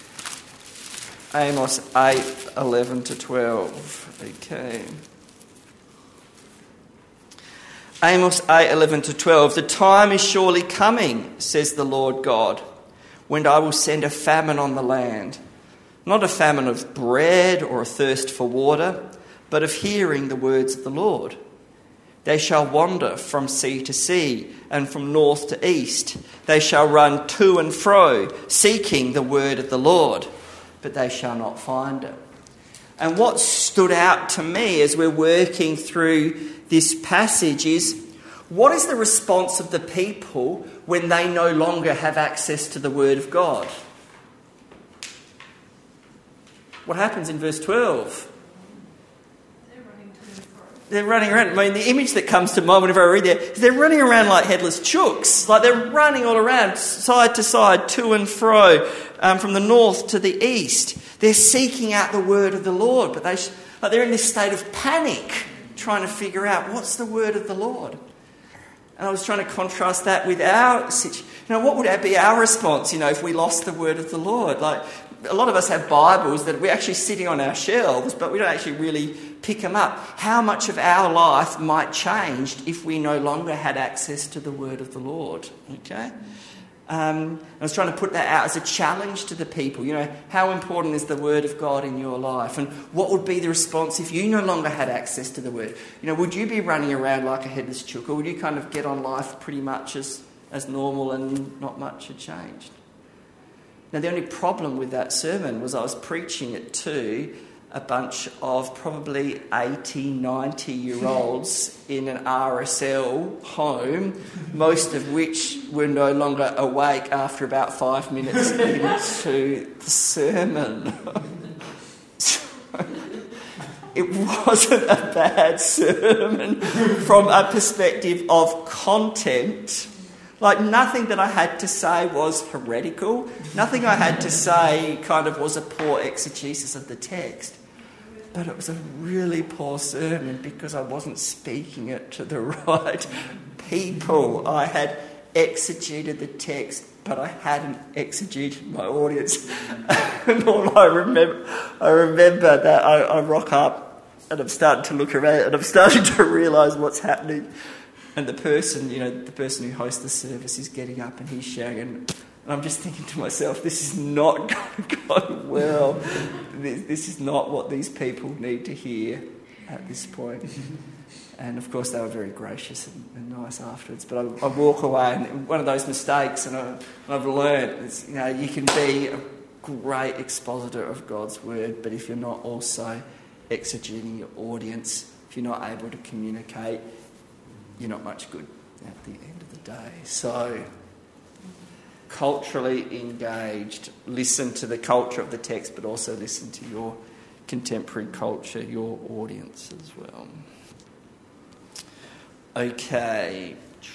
Speaker 1: Amos 8:11 to 12. Okay. Amos 8:11 to 12. The time is surely coming, says the Lord God, when I will send a famine on the land. Not a famine of bread or a thirst for water, but of hearing the words of the Lord. They shall wander from sea to sea and from north to east. They shall run to and fro, seeking the word of the Lord, but they shall not find it. And what stood out to me as we're working through this passage is, what is the response of the people when they no longer have access to the word of God? What happens in verse 12? They're running around. I mean, the image that comes to mind whenever I read that is they're running around like headless chooks. Like they're running all around, side to side, to and fro, from the north to the east. They're seeking out the word of the Lord, but they're in this state of panic, trying to figure out what's the word of the Lord. And I was trying to contrast that with our situation. What would be our response, if we lost the word of the Lord? Like, a lot of us have Bibles that we're actually sitting on our shelves, but we don't actually really pick them up. How much of our life might change if we no longer had access to the word of the Lord? Okay? I was trying to put that out as a challenge to the people. How important is the word of God in your life? And what would be the response if you no longer had access to the word? Would you be running around like a headless chook, or would you kind of get on life pretty much as normal and not much had changed? Now, the only problem with that sermon was I was preaching it to a bunch of probably 80, 90-year-olds in an RSL home, most of which were no longer awake after about 5 minutes into the sermon. It wasn't a bad sermon from a perspective of content. Like, nothing that I had to say was heretical. Nothing I had to say kind of was a poor exegesis of the text. But it was a really poor sermon because I wasn't speaking it to the right people. I had exegeted the text, but I hadn't exegeted my audience. And all I remember that I rock up and I'm starting to look around and I'm starting to realise what's happening. And the person who hosts the service is getting up and he's shouting, and I'm just thinking to myself, this is not going to go well. This is not what these people need to hear. at this point. And of course they were very gracious and nice afterwards. But I walk away, and one of those mistakes, and I've learned is, you can be a great expositor of God's word, but if you're not also exegeting your audience, if you're not able to communicate, you're not much good at the end of the day. So, culturally engaged, listen to the culture of the text, but also listen to your contemporary culture, your audience as well. Okay.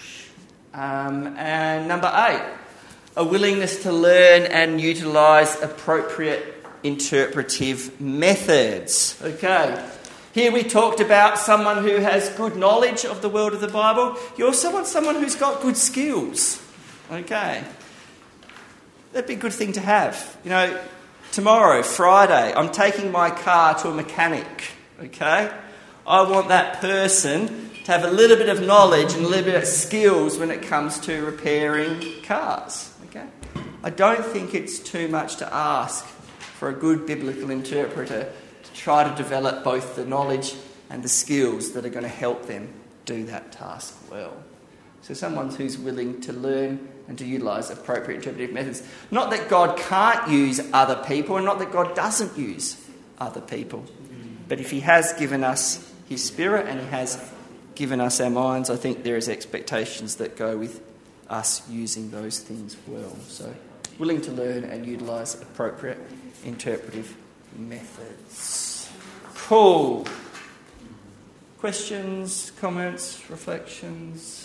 Speaker 1: And number 8, a willingness to learn and utilise appropriate interpretive methods. Okay. Here we talked about someone who has good knowledge of the world of the Bible. You also want someone who's got good skills. Okay. That'd be a good thing to have. Tomorrow, Friday, I'm taking my car to a mechanic. Okay. I want that person to have a little bit of knowledge and a little bit of skills when it comes to repairing cars. Okay. I don't think it's too much to ask for a good biblical interpreter to try to develop both the knowledge and the skills that are going to help them do that task well. So someone who's willing to learn and to utilise appropriate interpretive methods. Not that God can't use other people, and not that God doesn't use other people. But if he has given us his Spirit and he has given us our minds, I think there is expectations that go with us using those things well. So willing to learn and utilise appropriate interpretive methods. Cool. Questions, comments, reflections,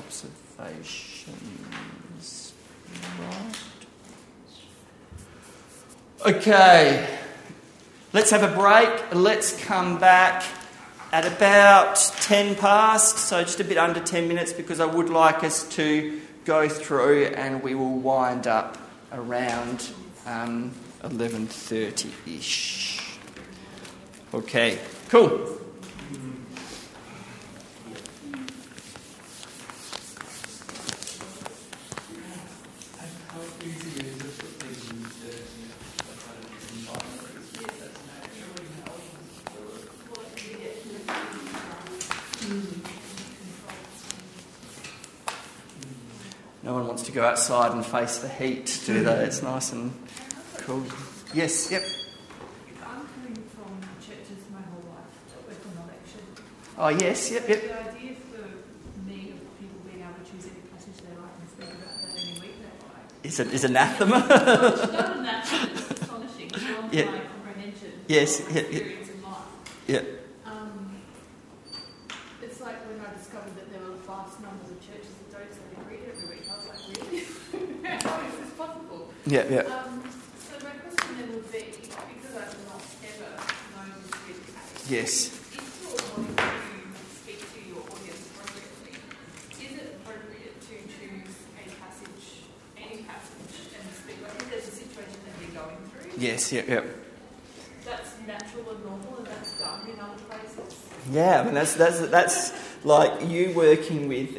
Speaker 1: observations? Right. Okay. Let's have a break. Let's come back at about 10 past, so just a bit under 10 minutes, because I would like us to go through and we will wind up around 11:30-ish. Okay, cool. No one wants to go outside and face the heat, do they? It's nice and cool. Yes, yep.
Speaker 3: I'm coming from churches my whole life with an election.
Speaker 1: Oh, yes, yep, yep.
Speaker 3: The idea for me of people being able to choose any passage they like and speak about that any week they like
Speaker 1: is anathema.
Speaker 3: It's not anathema, it's astonishing. Beyond
Speaker 1: yep.
Speaker 3: my comprehension.
Speaker 1: Yes,
Speaker 3: of
Speaker 1: yep,
Speaker 3: experience in life.
Speaker 1: Yep.
Speaker 3: It's like when I discovered that there were vast numbers of churches that don't say they read every week. I was like, really? How is this possible?
Speaker 1: Yeah, yeah.
Speaker 3: So my question then would be, because I've not ever known this to be the case,
Speaker 1: Yes.
Speaker 3: if you're wanting to speak to your audience appropriately, is it appropriate to choose any passage, and speak? Like if there's a situation that you're going through,
Speaker 1: Yes, yep, yep.
Speaker 3: that's natural and normal, and that's done in other places.
Speaker 1: Yeah, I mean that's like you working with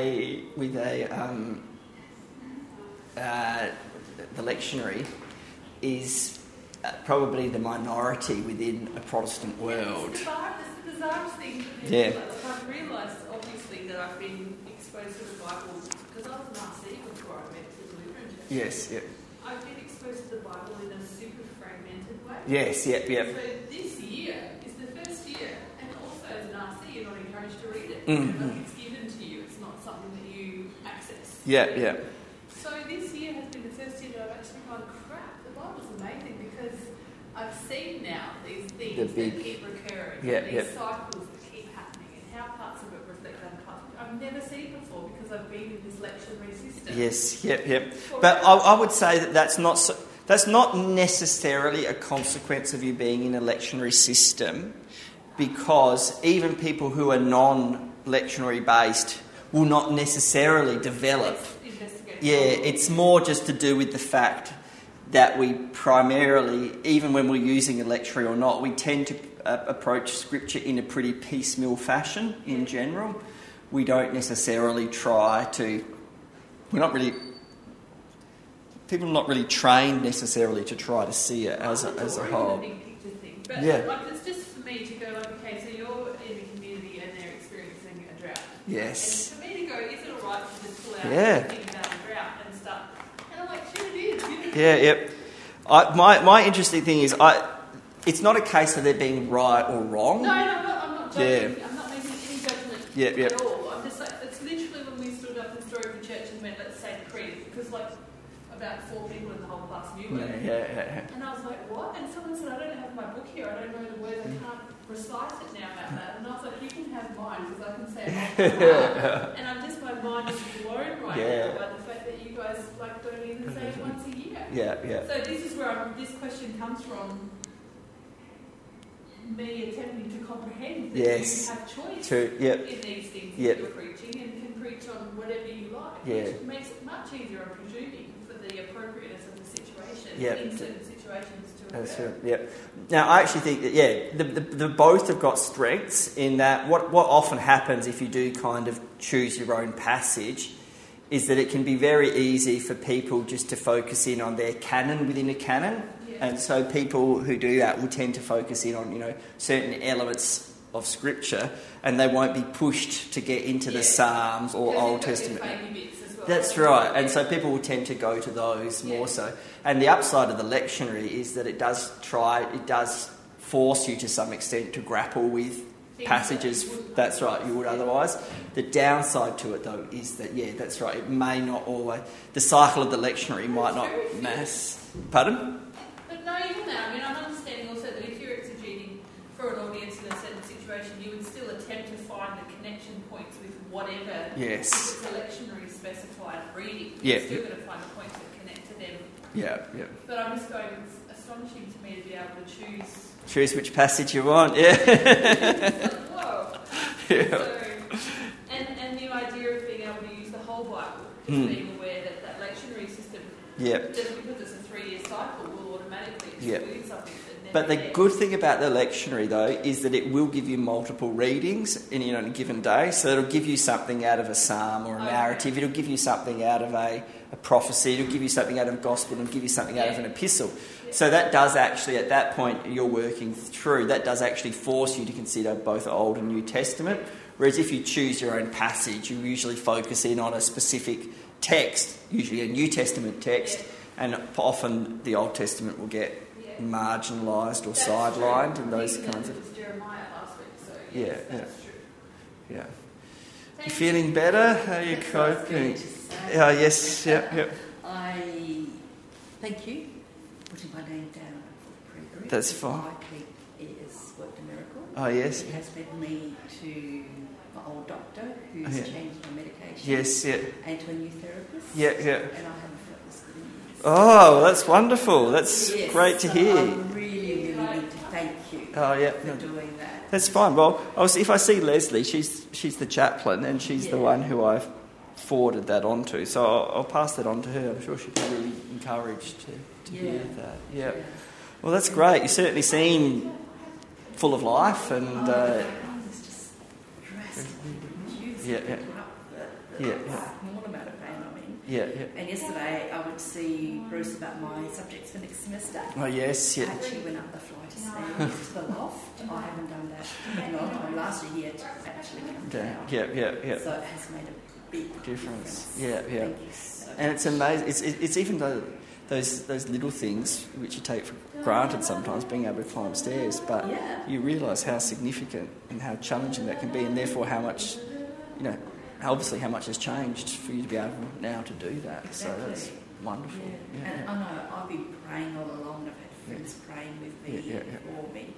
Speaker 1: the lectionary is probably the minority within a Protestant world.
Speaker 3: It's the bizarrest thing.
Speaker 1: Yeah.
Speaker 3: I've realised, obviously, that I've been exposed to the Bible because I was an RC before I went to the Lutheran Church.
Speaker 1: Yes, yep.
Speaker 3: I've been exposed to the Bible in a super fragmented way.
Speaker 1: Yes, yep, yep.
Speaker 3: So this year is the first year, and also as an RC, you're not encouraged to read it.
Speaker 1: Mm-hmm.
Speaker 3: Like it's given to you. It's not something that you access.
Speaker 1: Yeah, yeah.
Speaker 3: So this year has been the first year that I've actually gone, crap, the Bible's amazing because I've seen now these things that keep recurring, these cycles that keep happening, and how parts of it reflect other parts. I've never seen it before because I've been in this lectionary system.
Speaker 1: Yes, yep, yep. But I would say that that's not necessarily a consequence of you being in a lectionary system, because even people who are non-lectionary based will not necessarily develop. Yeah, it's more just to do with the fact that we primarily, even when we're using a lectionary or not, we tend to approach Scripture in a pretty piecemeal fashion in general. We don't necessarily try to... People are not really trained necessarily to try to see it as a whole.
Speaker 3: But
Speaker 1: yeah.
Speaker 3: like, it's just for me to go like, okay, so you're
Speaker 1: Yes.
Speaker 3: And for me to go, is it all right to just pull out
Speaker 1: Yeah.
Speaker 3: about the drought and stuff? And I'm like, sure it is.
Speaker 1: Yeah, yep. My interesting thing is, it's not a case of there being right or wrong.
Speaker 3: No, I'm not judging.
Speaker 1: Yeah.
Speaker 3: I'm not making any judgment at all. I'm just like, it's literally when we stood up in Story of the Church and went, let's say the creed, because like about 4 people in the whole class knew it.
Speaker 1: Yeah.
Speaker 3: And I was like, what? And someone said, I don't have my book here. I don't know the words. I can't recite it now about that. And I was like, you can have mine because I can say it. And I'm just, my mind is blown right now by the fact that you guys like don't even say it once a year.
Speaker 1: Yeah.
Speaker 3: So this is where this question comes from. Me attempting to comprehend that you have choice in these things that you're preaching and can preach on whatever you like, which makes it much easier, I'm presuming, for the appropriateness of the situation in certain situations to occur.
Speaker 1: That's right. Yeah. Now, I actually think that the both have got strengths in that. What often happens if you do kind of choose your own passage is that it can be very easy for people just to focus in on their canon within a canon. And so people who do that will tend to focus in on, certain elements of Scripture, and they won't be pushed to get into the Psalms or Old Testament.
Speaker 3: Well.
Speaker 1: That's right. And so people will tend to go to those more so. And the upside of the lectionary is that it does force you to some extent to grapple with passages. That's right, you would otherwise. The downside to it, though, is that, that's right, it may not always... The cycle of the lectionary might not mass... Pardon?
Speaker 3: No, even that. I mean, I'm understanding also that if you're exegeting for an audience in a certain situation, you would still attempt to find the connection points with whatever.
Speaker 1: Yes.
Speaker 3: If it's a lectionary specified reading, you're still going to find the points that connect to them.
Speaker 1: Yeah.
Speaker 3: But I'm just going, it's astonishing to me to be able to choose.
Speaker 1: Choose which passage you want, yeah.
Speaker 3: It's like, whoa.
Speaker 1: Yeah.
Speaker 3: So, and the idea of being able to use the whole Bible, just being aware that lectionary system, just because it's a 3-year cycle, will automatically exclude something.
Speaker 1: But the good thing about the lectionary, though, is that it will give you multiple readings in a given day. So it'll give you something out of a psalm or a narrative. It'll give you something out of a prophecy. It'll give you something out of a gospel. It'll give you something out of an epistle. So that does actually, at that point you're working through, that does actually force you to consider both Old and New Testament. Whereas if you choose your own passage, you usually focus in on a specific text, usually a New Testament text, and often the Old Testament will get marginalised or sidelined in those kinds of...
Speaker 3: It was Jeremiah last week, so
Speaker 1: that's true. Yeah. You feeling better? How are you coping? Yes,
Speaker 7: I thank you for putting my name down for the prayer group.
Speaker 1: That's fine.
Speaker 7: It has worked a miracle.
Speaker 1: Oh, yes.
Speaker 7: It has led me to my old doctor who's changed my medication.
Speaker 1: Yes,
Speaker 7: and to a new therapist.
Speaker 1: Yeah.
Speaker 7: And I haven't felt this good in years.
Speaker 1: Oh, that's wonderful. That's great to hear.
Speaker 7: I really need to thank you for doing that.
Speaker 1: That's fine. Well, if I see Leslie, she's the chaplain, and she's the one who I've forwarded that on to. So I'll pass that on to her. I'm sure she'll be really encouraged to hear that. Yeah. Well, that's great. You certainly seem full of life and...
Speaker 7: it's just drastic. Small amount of pain I'm in. And yesterday I went to see Bruce about my subjects for next semester.
Speaker 1: Oh, yes,
Speaker 7: I actually went up the flight of stairs to the loft. I haven't done that in a long time. Last year he had to actually come down. So it has made a big difference.
Speaker 1: Thank you so much. And it's amazing. It's even those little things which you take for granted sometimes, being able to climb stairs, but you realise how significant and how challenging that can be, and therefore how much, obviously how much has changed for you to be able now to do that. Exactly. So that's wonderful.
Speaker 7: And I know I've been praying all along. I've had friends praying with me for me.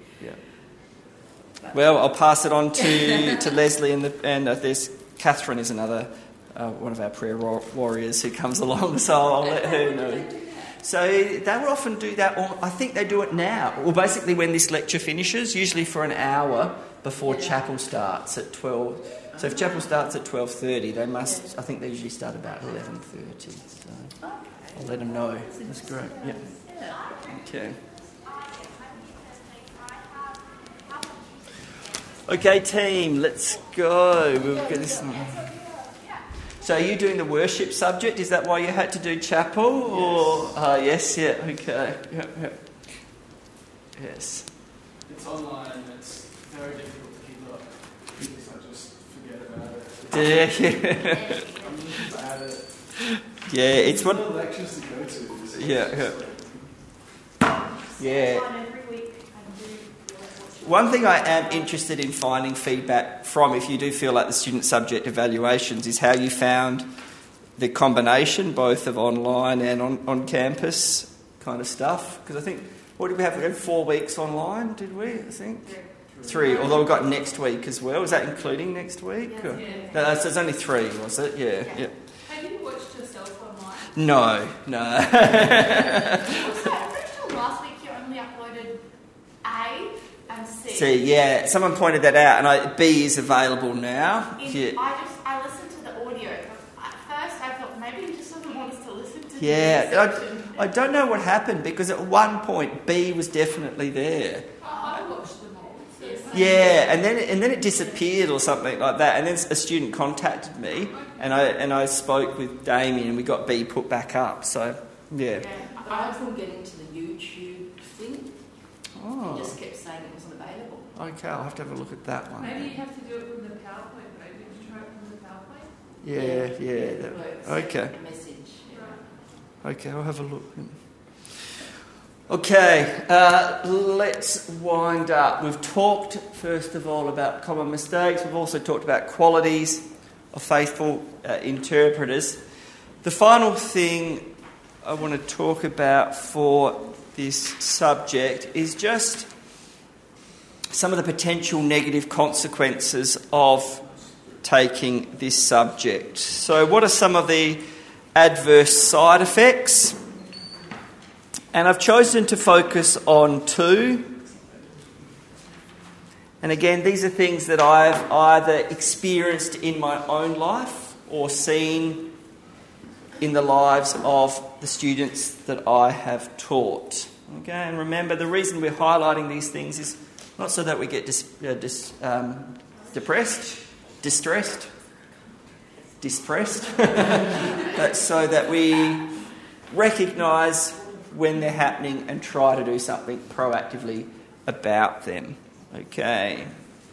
Speaker 7: Well,
Speaker 1: I'll pass it on to Leslie, and there's Catherine is another one of our prayer warriors who comes along, so I'll let her know. So they will often do that, or I think they do it now. Well, basically when this lecture finishes, usually for an hour before chapel starts at 12. So if chapel starts at 12:30, I think they usually start about 11:30. So I'll let them know. That's great. Okay. Okay, team, let's go. We'll get this. So are you doing the worship subject? Is that why you had to do chapel? Or yes, okay. Yes.
Speaker 2: It's online and it's very difficult to keep up because I just forget about it.
Speaker 1: It's what.
Speaker 2: Lectures to go to.
Speaker 1: Yeah. One thing I am interested in finding feedback from, if you do feel like the student subject evaluations, is how you found the combination, both of online and on campus kind of stuff. Because I think, what did we have? We had 4 weeks online, did we? I think 3. Although we've got next week as well. Is that including next week?
Speaker 3: Yes,
Speaker 1: No, so it's only 3, was it? Yeah.
Speaker 3: Have you watched yourself online?
Speaker 1: No.
Speaker 6: Also, I'm pretty sure last week you only uploaded A and C.
Speaker 1: C, someone pointed that out, and B is available now.
Speaker 6: I listened to the audio. At first, I thought maybe he just doesn't want us to listen to
Speaker 1: I don't know what happened, because at one point B was definitely there.
Speaker 3: I watched them all.
Speaker 1: And then it disappeared or something like that. And then a student contacted me, and I spoke with Damien, and we got B put back up. So
Speaker 7: I couldn't get into the YouTube thing.
Speaker 1: Oh.
Speaker 7: He just kept saying it wasn't available.
Speaker 1: Okay, I'll have to have a look at that one.
Speaker 3: Maybe you have to do it from the PowerPoint. Maybe you try it from the PowerPoint.
Speaker 1: Okay.
Speaker 7: Message.
Speaker 1: Okay, I'll have a look. Okay, let's wind up. We've talked, first of all, about common mistakes. We've also talked about qualities of faithful interpreters. The final thing I want to talk about for this subject is just some of the potential negative consequences of taking this subject. So what are some of the adverse side effects? And I've chosen to focus on 2. And again, these are things that I've either experienced in my own life or seen in the lives of the students that I have taught. Okay, and remember, the reason we're highlighting these things is not so that we get distressed, but so that we recognise when they're happening and try to do something proactively about them. Okay.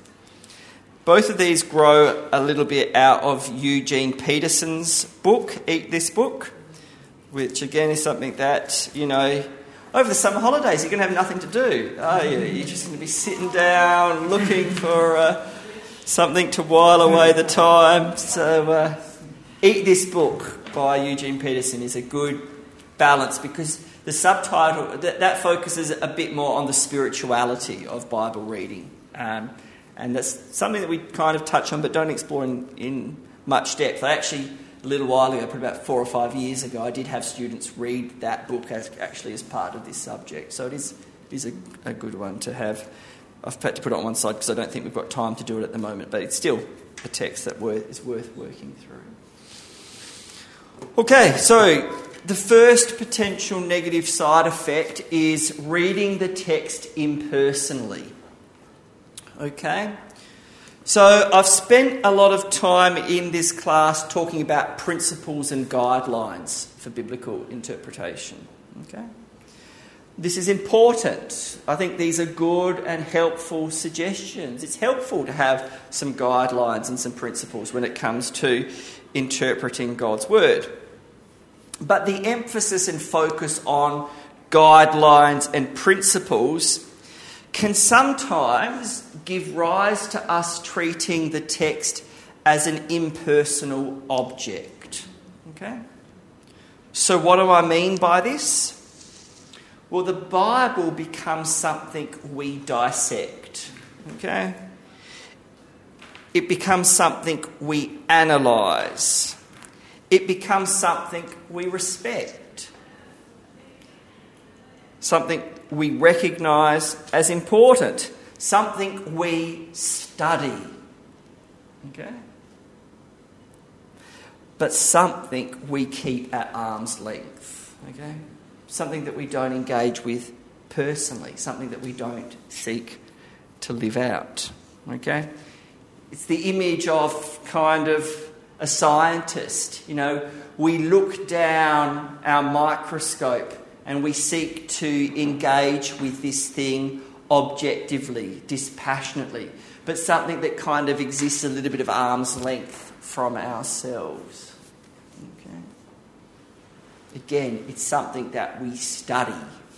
Speaker 1: Both of these grow a little bit out of Eugene Peterson's book, Eat This Book, which again is something that, over the summer holidays you're going to have nothing to do, are you? You're just going to be sitting down looking for something to while away the time. So Eat This Book by Eugene Peterson is a good balance, because the subtitle, that focuses a bit more on the spirituality of Bible reading. And that's something that we kind of touch on but don't explore in much depth. I actually, a little while ago, probably about 4 or 5 years ago, I did have students read that book as part of this subject. So it is a good one to have. I've had to put it on one side because I don't think we've got time to do it at the moment, but it's still a text that is worth working through. Okay, so the first potential negative side effect is reading the text impersonally. Okay? So I've spent a lot of time in this class talking about principles and guidelines for biblical interpretation. Okay? This is important. I think these are good and helpful suggestions. It's helpful to have some guidelines and some principles when it comes to interpreting God's Word. But the emphasis and focus on guidelines and principles can sometimes give rise to us treating the text as an impersonal object. Okay? So what do I mean by this? Well, the Bible becomes something we dissect. Okay? It becomes something we analyse. It becomes something we respect. Something we recognise as important. Something we study. Okay? But something we keep at arm's length. Okay? Something that we don't engage with personally. Something that we don't seek to live out. Okay? It's the image of kind of a scientist. We look down our microscope and we seek to engage with this thing objectively, dispassionately, but something that kind of exists a little bit of arm's length from ourselves. Okay. Again, it's something that we study.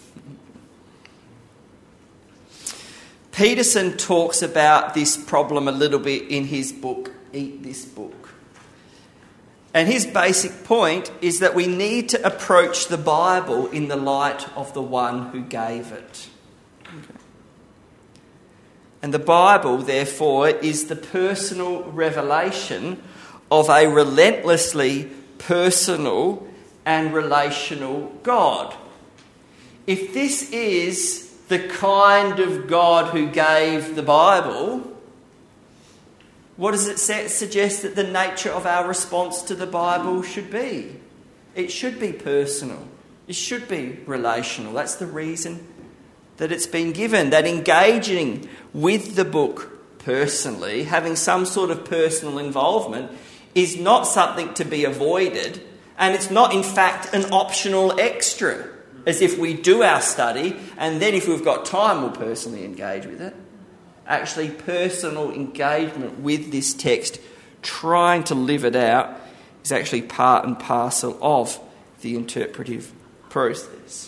Speaker 1: Peterson talks about this problem a little bit in his book, Eat This Book. And his basic point is that we need to approach the Bible in the light of the one who gave it. Okay. And the Bible, therefore, is the personal revelation of a relentlessly personal and relational God. If this is the kind of God who gave the Bible, what does it suggest that the nature of our response to the Bible should be? It should be personal. It should be relational. That's the reason that it's been given. That engaging with the book personally, having some sort of personal involvement, is not something to be avoided, and it's not, in fact, an optional extra, as if we do our study and then if we've got time we'll personally engage with it. Actually, personal engagement with this text, trying to live it out, is actually part and parcel of the interpretive process.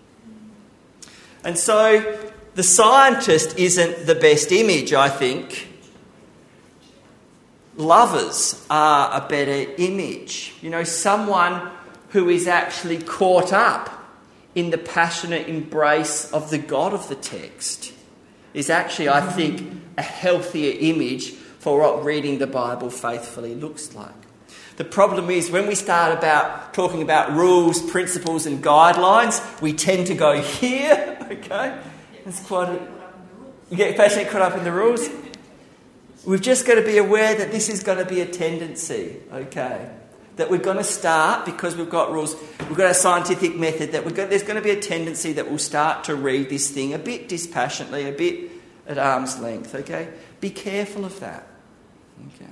Speaker 1: And so the scientist isn't the best image, I think. Lovers are a better image. You know, someone who is actually caught up in the passionate embrace of the God of the text is actually, I think, a healthier image for what reading the Bible faithfully looks like. The problem is when we start talking about rules, principles and guidelines, we tend to go here, okay? It's you get passionately caught up in the rules. We've just got to be aware that this is going to be a tendency, okay? That we're going to start, because we've got rules, we've got a scientific method, that there's going to be a tendency that we'll start to read this thing a bit dispassionately, a bit at arm's length, okay? Be careful of that, okay?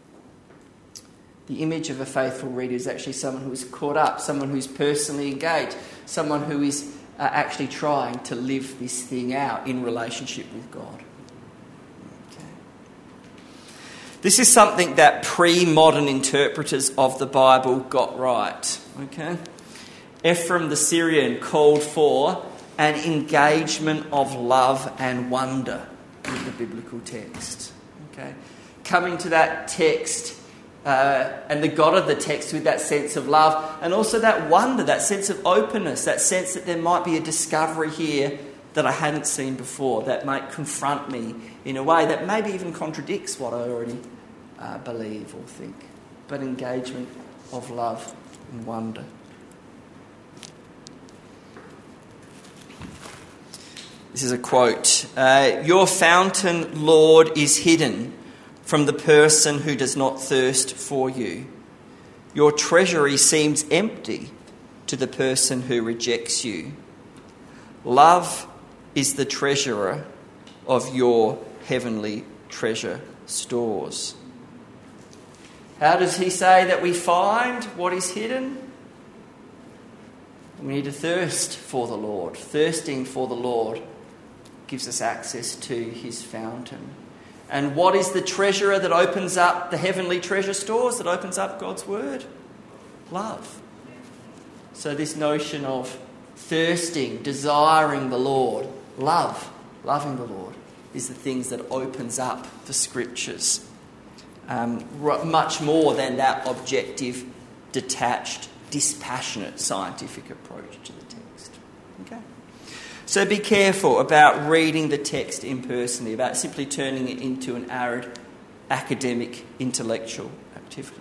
Speaker 1: The image of a faithful reader is actually someone who is caught up, someone who's personally engaged, someone who is actually trying to live this thing out in relationship with God. This is something that pre-modern interpreters of the Bible got right. Okay? Ephraim the Syrian called for an engagement of love and wonder with the biblical text. Okay? Coming to that text and the God of the text with that sense of love, and also that wonder, that sense of openness, that sense that there might be a discovery here that I hadn't seen before, that might confront me in a way that maybe even contradicts what I already believe or think. But engagement of love and wonder. This is a quote. Your fountain, Lord, is hidden from the person who does not thirst for you. Your treasury seems empty to the person who rejects you. Love is the treasurer of your heavenly treasure stores. How does he say that we find what is hidden? We need to thirst for the Lord. Thirsting for the Lord gives us access to his fountain. And what is the treasurer that opens up the heavenly treasure stores, that opens up God's word? Love. So this notion of thirsting, desiring the Lord, loving the Lord, is the things that opens up the scriptures. Much more than that objective, detached, dispassionate scientific approach to the text. Okay? So be careful about reading the text impersonally, about simply turning it into an arid academic intellectual activity.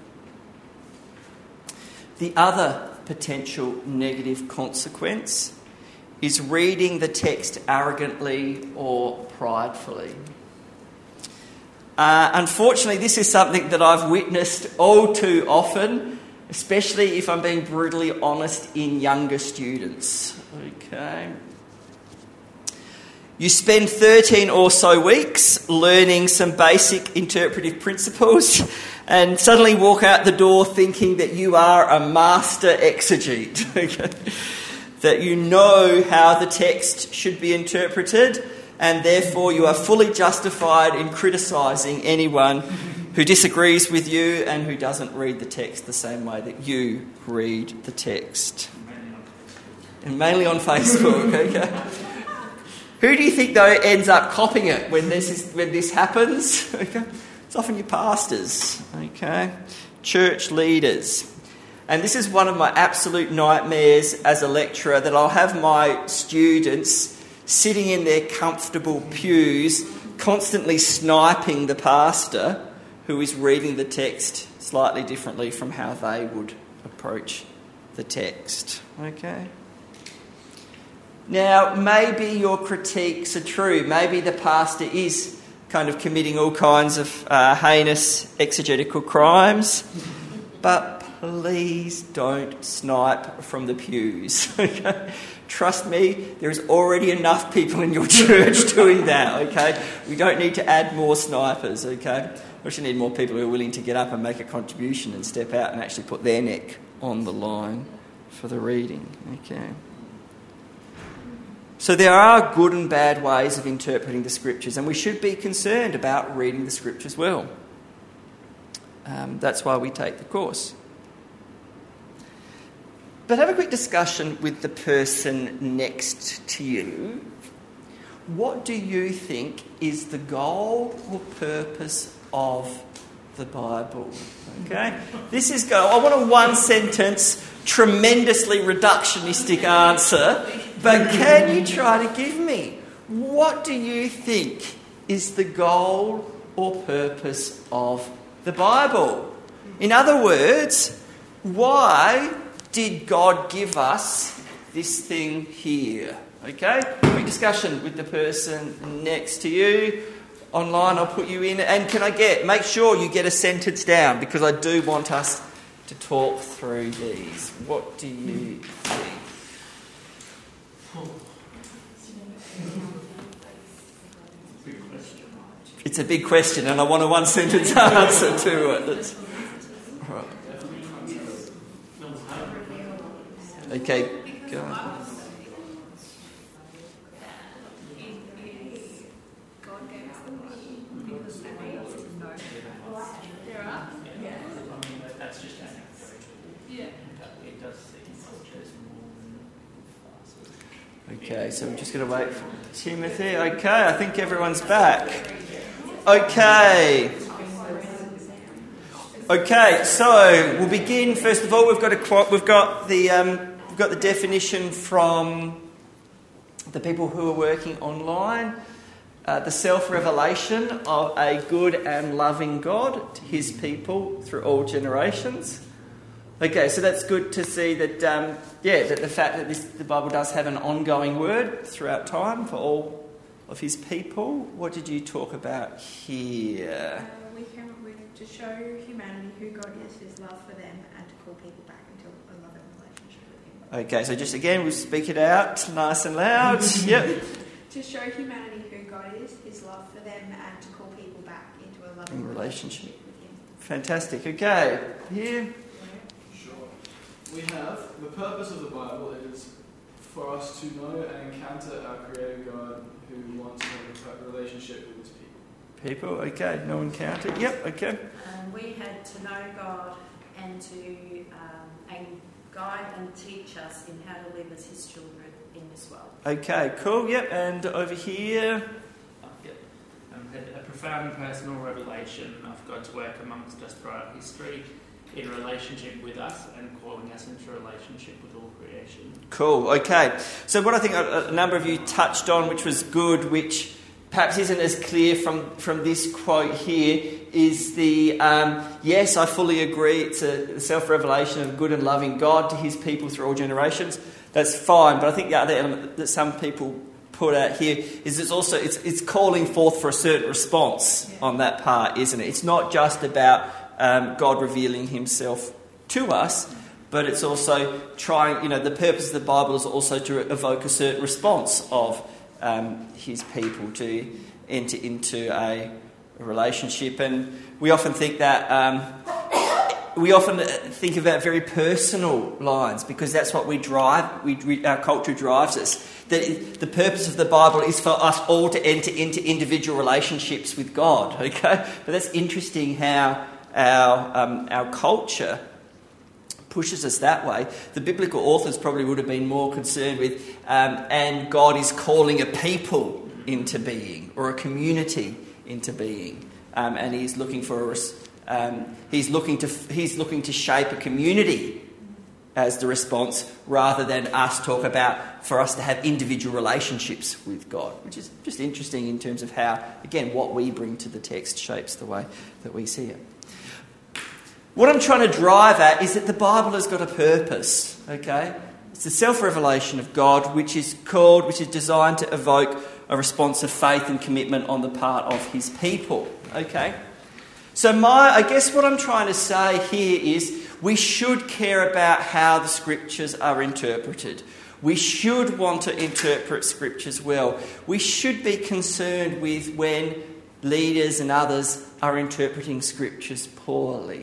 Speaker 1: The other potential negative consequence is reading the text arrogantly or pridefully. Unfortunately, this is something that I've witnessed all too often, especially if I'm being brutally honest, in younger students. Okay. You spend 13 or so weeks learning some basic interpretive principles and suddenly walk out the door thinking that you are a master exegete, okay? That you know how the text should be interpreted, and therefore you are fully justified in criticising anyone who disagrees with you and who doesn't read the text the same way that you read the text. And mainly on Facebook, okay? Who do you think, though, ends up copying it when this happens? Okay? It's often your pastors, okay? Church leaders. And this is one of my absolute nightmares as a lecturer, that I'll have my students sitting in their comfortable pews, constantly sniping the pastor who is reading the text slightly differently from how they would approach the text, okay? Now, maybe your critiques are true. Maybe the pastor is kind of committing all kinds of heinous exegetical crimes. But please don't snipe from the pews. Okay? Trust me, there is already enough people in your church doing that. Okay? We don't need to add more snipers. Okay? We actually need more people who are willing to get up and make a contribution and step out and actually put their neck on the line for the reading. Okay? So there are good and bad ways of interpreting the Scriptures, and we should be concerned about reading the Scriptures well. That's why we take the course. But have a quick discussion with the person next to you. What do you think is the goal or purpose of the Bible? Okay? I want a one-sentence, tremendously reductionistic answer. But can you try to give me, what do you think is the goal or purpose of the Bible? In other words, why did God give us this thing here? Okay? Quick discussion with the person next to you. Online, I'll put you in. And make sure you get a sentence down, because I do want us to talk through these. What do you think? It's a big question, and I want a one-sentence answer to it. Right. Okay, go on. Okay, so we're just going to wait for Timothy. Okay, I think everyone's back. Okay, so we'll begin. First of all, we've got the definition from the people who are working online. The self-revelation of a good and loving God to His people through all generations. Okay, so that's good to see that. That the fact that the Bible does have an ongoing word throughout time for all of His people. What did you talk about here?
Speaker 5: We came up with to show humanity who God is, His love for them, and to call people back into a loving relationship with Him. Okay,
Speaker 1: so just again, we'll speak it out nice and loud. Yep.
Speaker 5: To show humanity who God is, His love for them, and to call people back into a loving relationship with Him.
Speaker 1: Fantastic. Okay, here.
Speaker 2: We have the purpose of the Bible is for us to know and encounter our Creator God who wants to have a relationship with His people.
Speaker 1: Okay, no encounter. Yep, okay.
Speaker 6: We had to know God and to guide and teach us in how to live as His children in this world.
Speaker 1: Okay, cool. Yep, and over here.
Speaker 8: Had a profound personal revelation of God's work amongst us throughout history, in relationship with us and calling us into relationship with all creation.
Speaker 1: Cool, okay. So what I think a number of you touched on, which was good, which perhaps isn't as clear from this quote here, is the, yes, I fully agree, it's a self-revelation of good and loving God to His people through all generations. That's fine, but I think the other element that some people put out here is it's calling forth for a certain response on that part, isn't it? It's not just about God revealing Himself to us, but it's also trying, the purpose of the Bible is also to evoke a certain response of His people to enter into a relationship. And we often think that, about very personal lines, because that's what our culture drives us. that the purpose of the Bible is for us all to enter into individual relationships with God, okay? But that's interesting how our culture pushes us that way. The biblical authors probably would have been more concerned with, and God is calling a people into being, or a community into being, and He's looking for He's looking to shape a community as the response, rather than us talk about for us to have individual relationships with God, which is just interesting in terms of how, again, what we bring to the text shapes the way that we see it. What I'm trying to drive at is that the Bible has got a purpose, okay? It's the self-revelation of God, which is designed to evoke a response of faith and commitment on the part of His people, okay? So I guess what I'm trying to say here is we should care about how the Scriptures are interpreted. We should want to interpret Scriptures well. We should be concerned with when leaders and others are interpreting Scriptures poorly.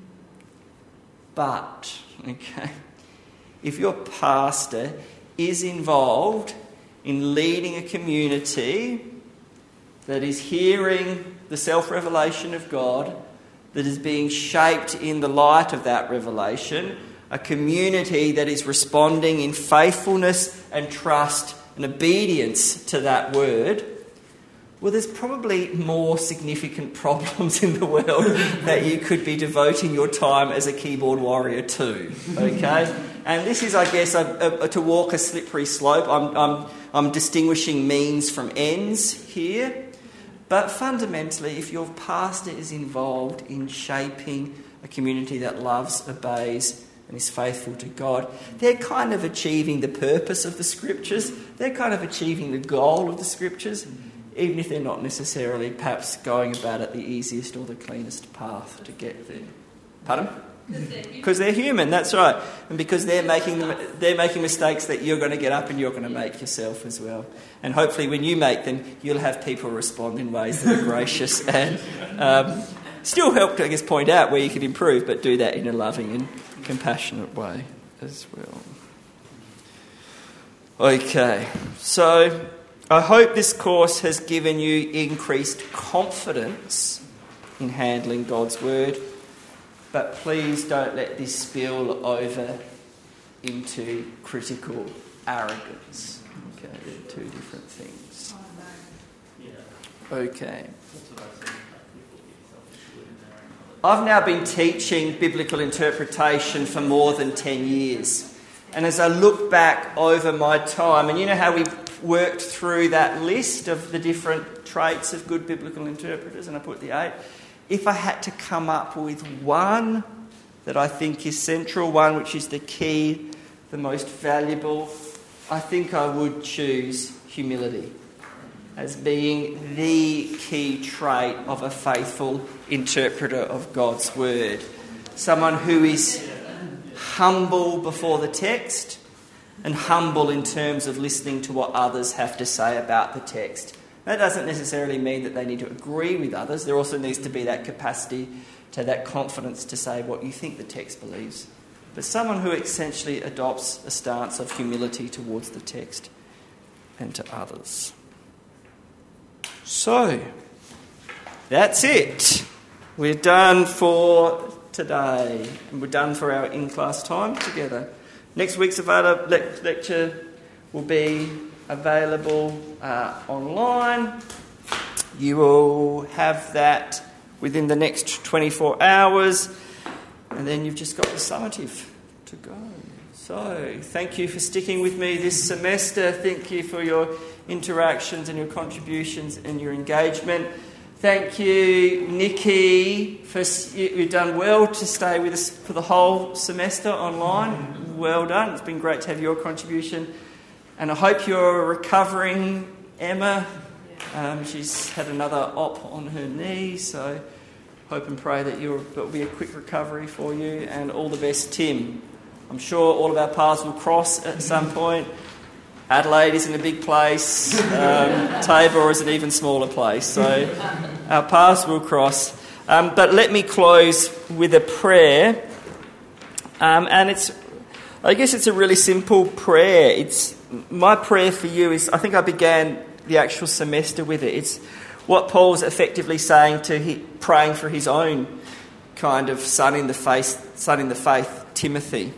Speaker 1: But, okay, if your pastor is involved in leading a community that is hearing the self-revelation of God, that is being shaped in the light of that revelation, a community that is responding in faithfulness and trust and obedience to that word, well, there's probably more significant problems in the world that you could be devoting your time as a keyboard warrior to, okay? And this is, I guess, to walk a slippery slope. I'm distinguishing means from ends here. But fundamentally, if your pastor is involved in shaping a community that loves, obeys, and is faithful to God, they're kind of achieving the purpose of the Scriptures. They're kind of achieving the goal of the Scriptures, even if they're not necessarily perhaps going about it the easiest or the cleanest path to get there. Pardon? Because they're human, that's right. And because they're making mistakes that you're going to get up and you're going to make yourself as well. And hopefully when you make them, you'll have people respond in ways that are gracious and still help to, I guess, point out where you can improve, but do that in a loving and compassionate way as well. Okay, so I hope this course has given you increased confidence in handling God's word. But please don't let this spill over into critical arrogance. Okay, they're two different things. Okay. I've now been teaching biblical interpretation for more than 10 years. And as I look back over my time, and you know how we worked through that list of the different traits of good biblical interpreters, and I put the 8. If I had to come up with one that I think is central, one which is the key, the most valuable, I think I would choose humility as being the key trait of a faithful interpreter of God's word. Someone who is humble before the text and humble in terms of listening to what others have to say about the text. That doesn't necessarily mean that they need to agree with others. There also needs to be that capacity, to that confidence to say what you think the text believes. But someone who essentially adopts a stance of humility towards the text and to others. So, that's it. We're done for today. And we're done for our in-class time together. Next week's lecture will be available online. You will have that within the next 24 hours, and then you've just got the summative to go. So, thank you for sticking with me this semester. Thank you for your interactions and your contributions and your engagement. Thank you, Nikki, you've done well to stay with us for the whole semester online. Well done. It's been great to have your contribution. And I hope you're recovering, Emma. She's had another op on her knee, so hope and pray that there'll be a quick recovery for you. And all the best, Tim. I'm sure all of our paths will cross at some point. Adelaide is in a big place. Tabor is an even smaller place. So our paths will cross. But let me close with a prayer. And I guess it's a really simple prayer. It's my prayer for you is, I think I began the actual semester with it. It's what Paul's effectively saying praying for his own kind of son in the faith, Timothy.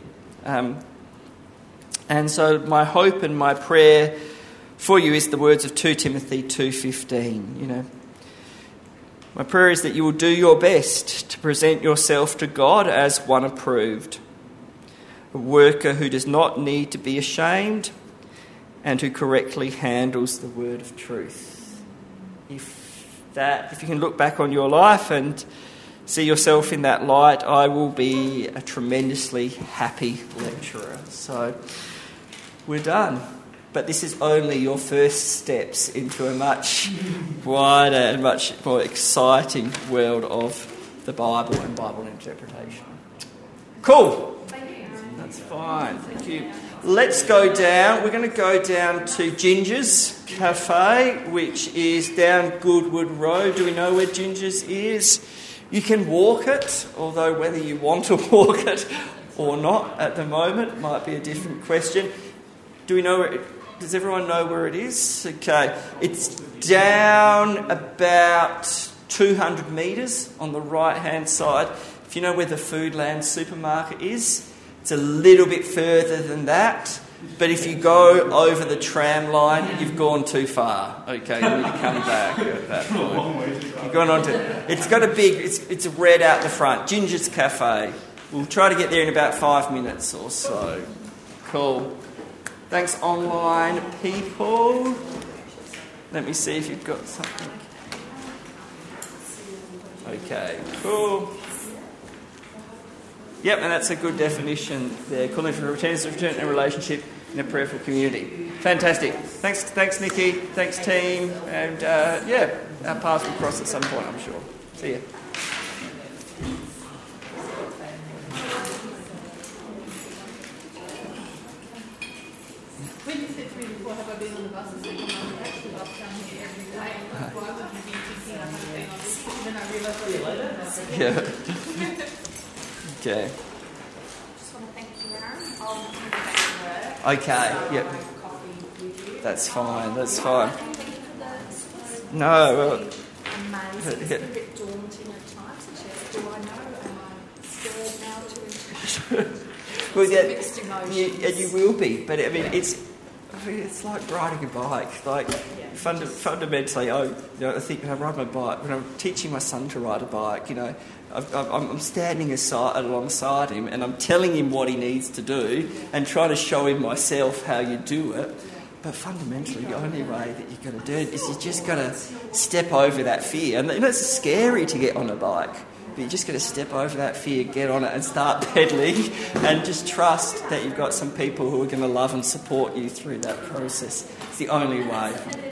Speaker 1: And so my hope and my prayer for you is the words of 2 Timothy 2:15. My prayer is that you will do your best to present yourself to God as one approved, a worker who does not need to be ashamed and who correctly handles the word of truth. If you can look back on your life and see yourself in that light, I will be a tremendously happy lecturer. So we're done. But this is only your first steps into a much wider and much more exciting world of the Bible and Bible interpretation. Cool. That's fine. Thank you. Let's go down. We're going to go down to Ginger's Cafe, which is down Goodwood Road. Do we know where Ginger's is? You can walk it, although whether you want to walk it or not at the moment might be a different question. Does everyone know where it is? Okay. It's down about 200 metres on the right-hand side. If you know where the Foodland supermarket is, it's a little bit further than that. But if you go over the tram line, you've gone too far. Okay, you need to come back at that point. You've gone on to... It's got a big... It's red out the front. Ginger's Cafe. We'll try to get there in about 5 minutes or so. Cool. Thanks, online people. Let me see if you've got something. Okay, cool. Yep, and that's a good definition there. Calling for return a relationship in a prayerful community. Fantastic. Thanks, Nikki. Thanks, team. And our paths will cross at some point, I'm sure. See ya.
Speaker 3: When you said to me before, have I been on the buses? I'm actually up down here every day. Why would you be thinking I haven't been on this? Then I realised
Speaker 1: Yeah. Okay.
Speaker 6: Just want to thank you, Aaron. I'll bring back to work.
Speaker 1: Okay, yep.
Speaker 6: Coffee with you.
Speaker 1: That's fine. No, well...
Speaker 6: Amazing. It's a bit daunting at times. Do I know? Am I scared now to introduce?
Speaker 1: Well,
Speaker 6: mixed emotions.
Speaker 1: and you will be, but I mean, it's like riding a bike. Like fundamentally, I think when I ride my bike, when I'm teaching my son to ride a bike, I'm standing alongside him, and I'm telling him what he needs to do, and trying to show him myself how you do it. But fundamentally, the only way that you're going to do it is you just got to step over that fear. And it's scary to get on a bike. But you just got to step over that fear, get on it and start pedaling, and just trust that you've got some people who are going to love and support you through that process. It's the only way.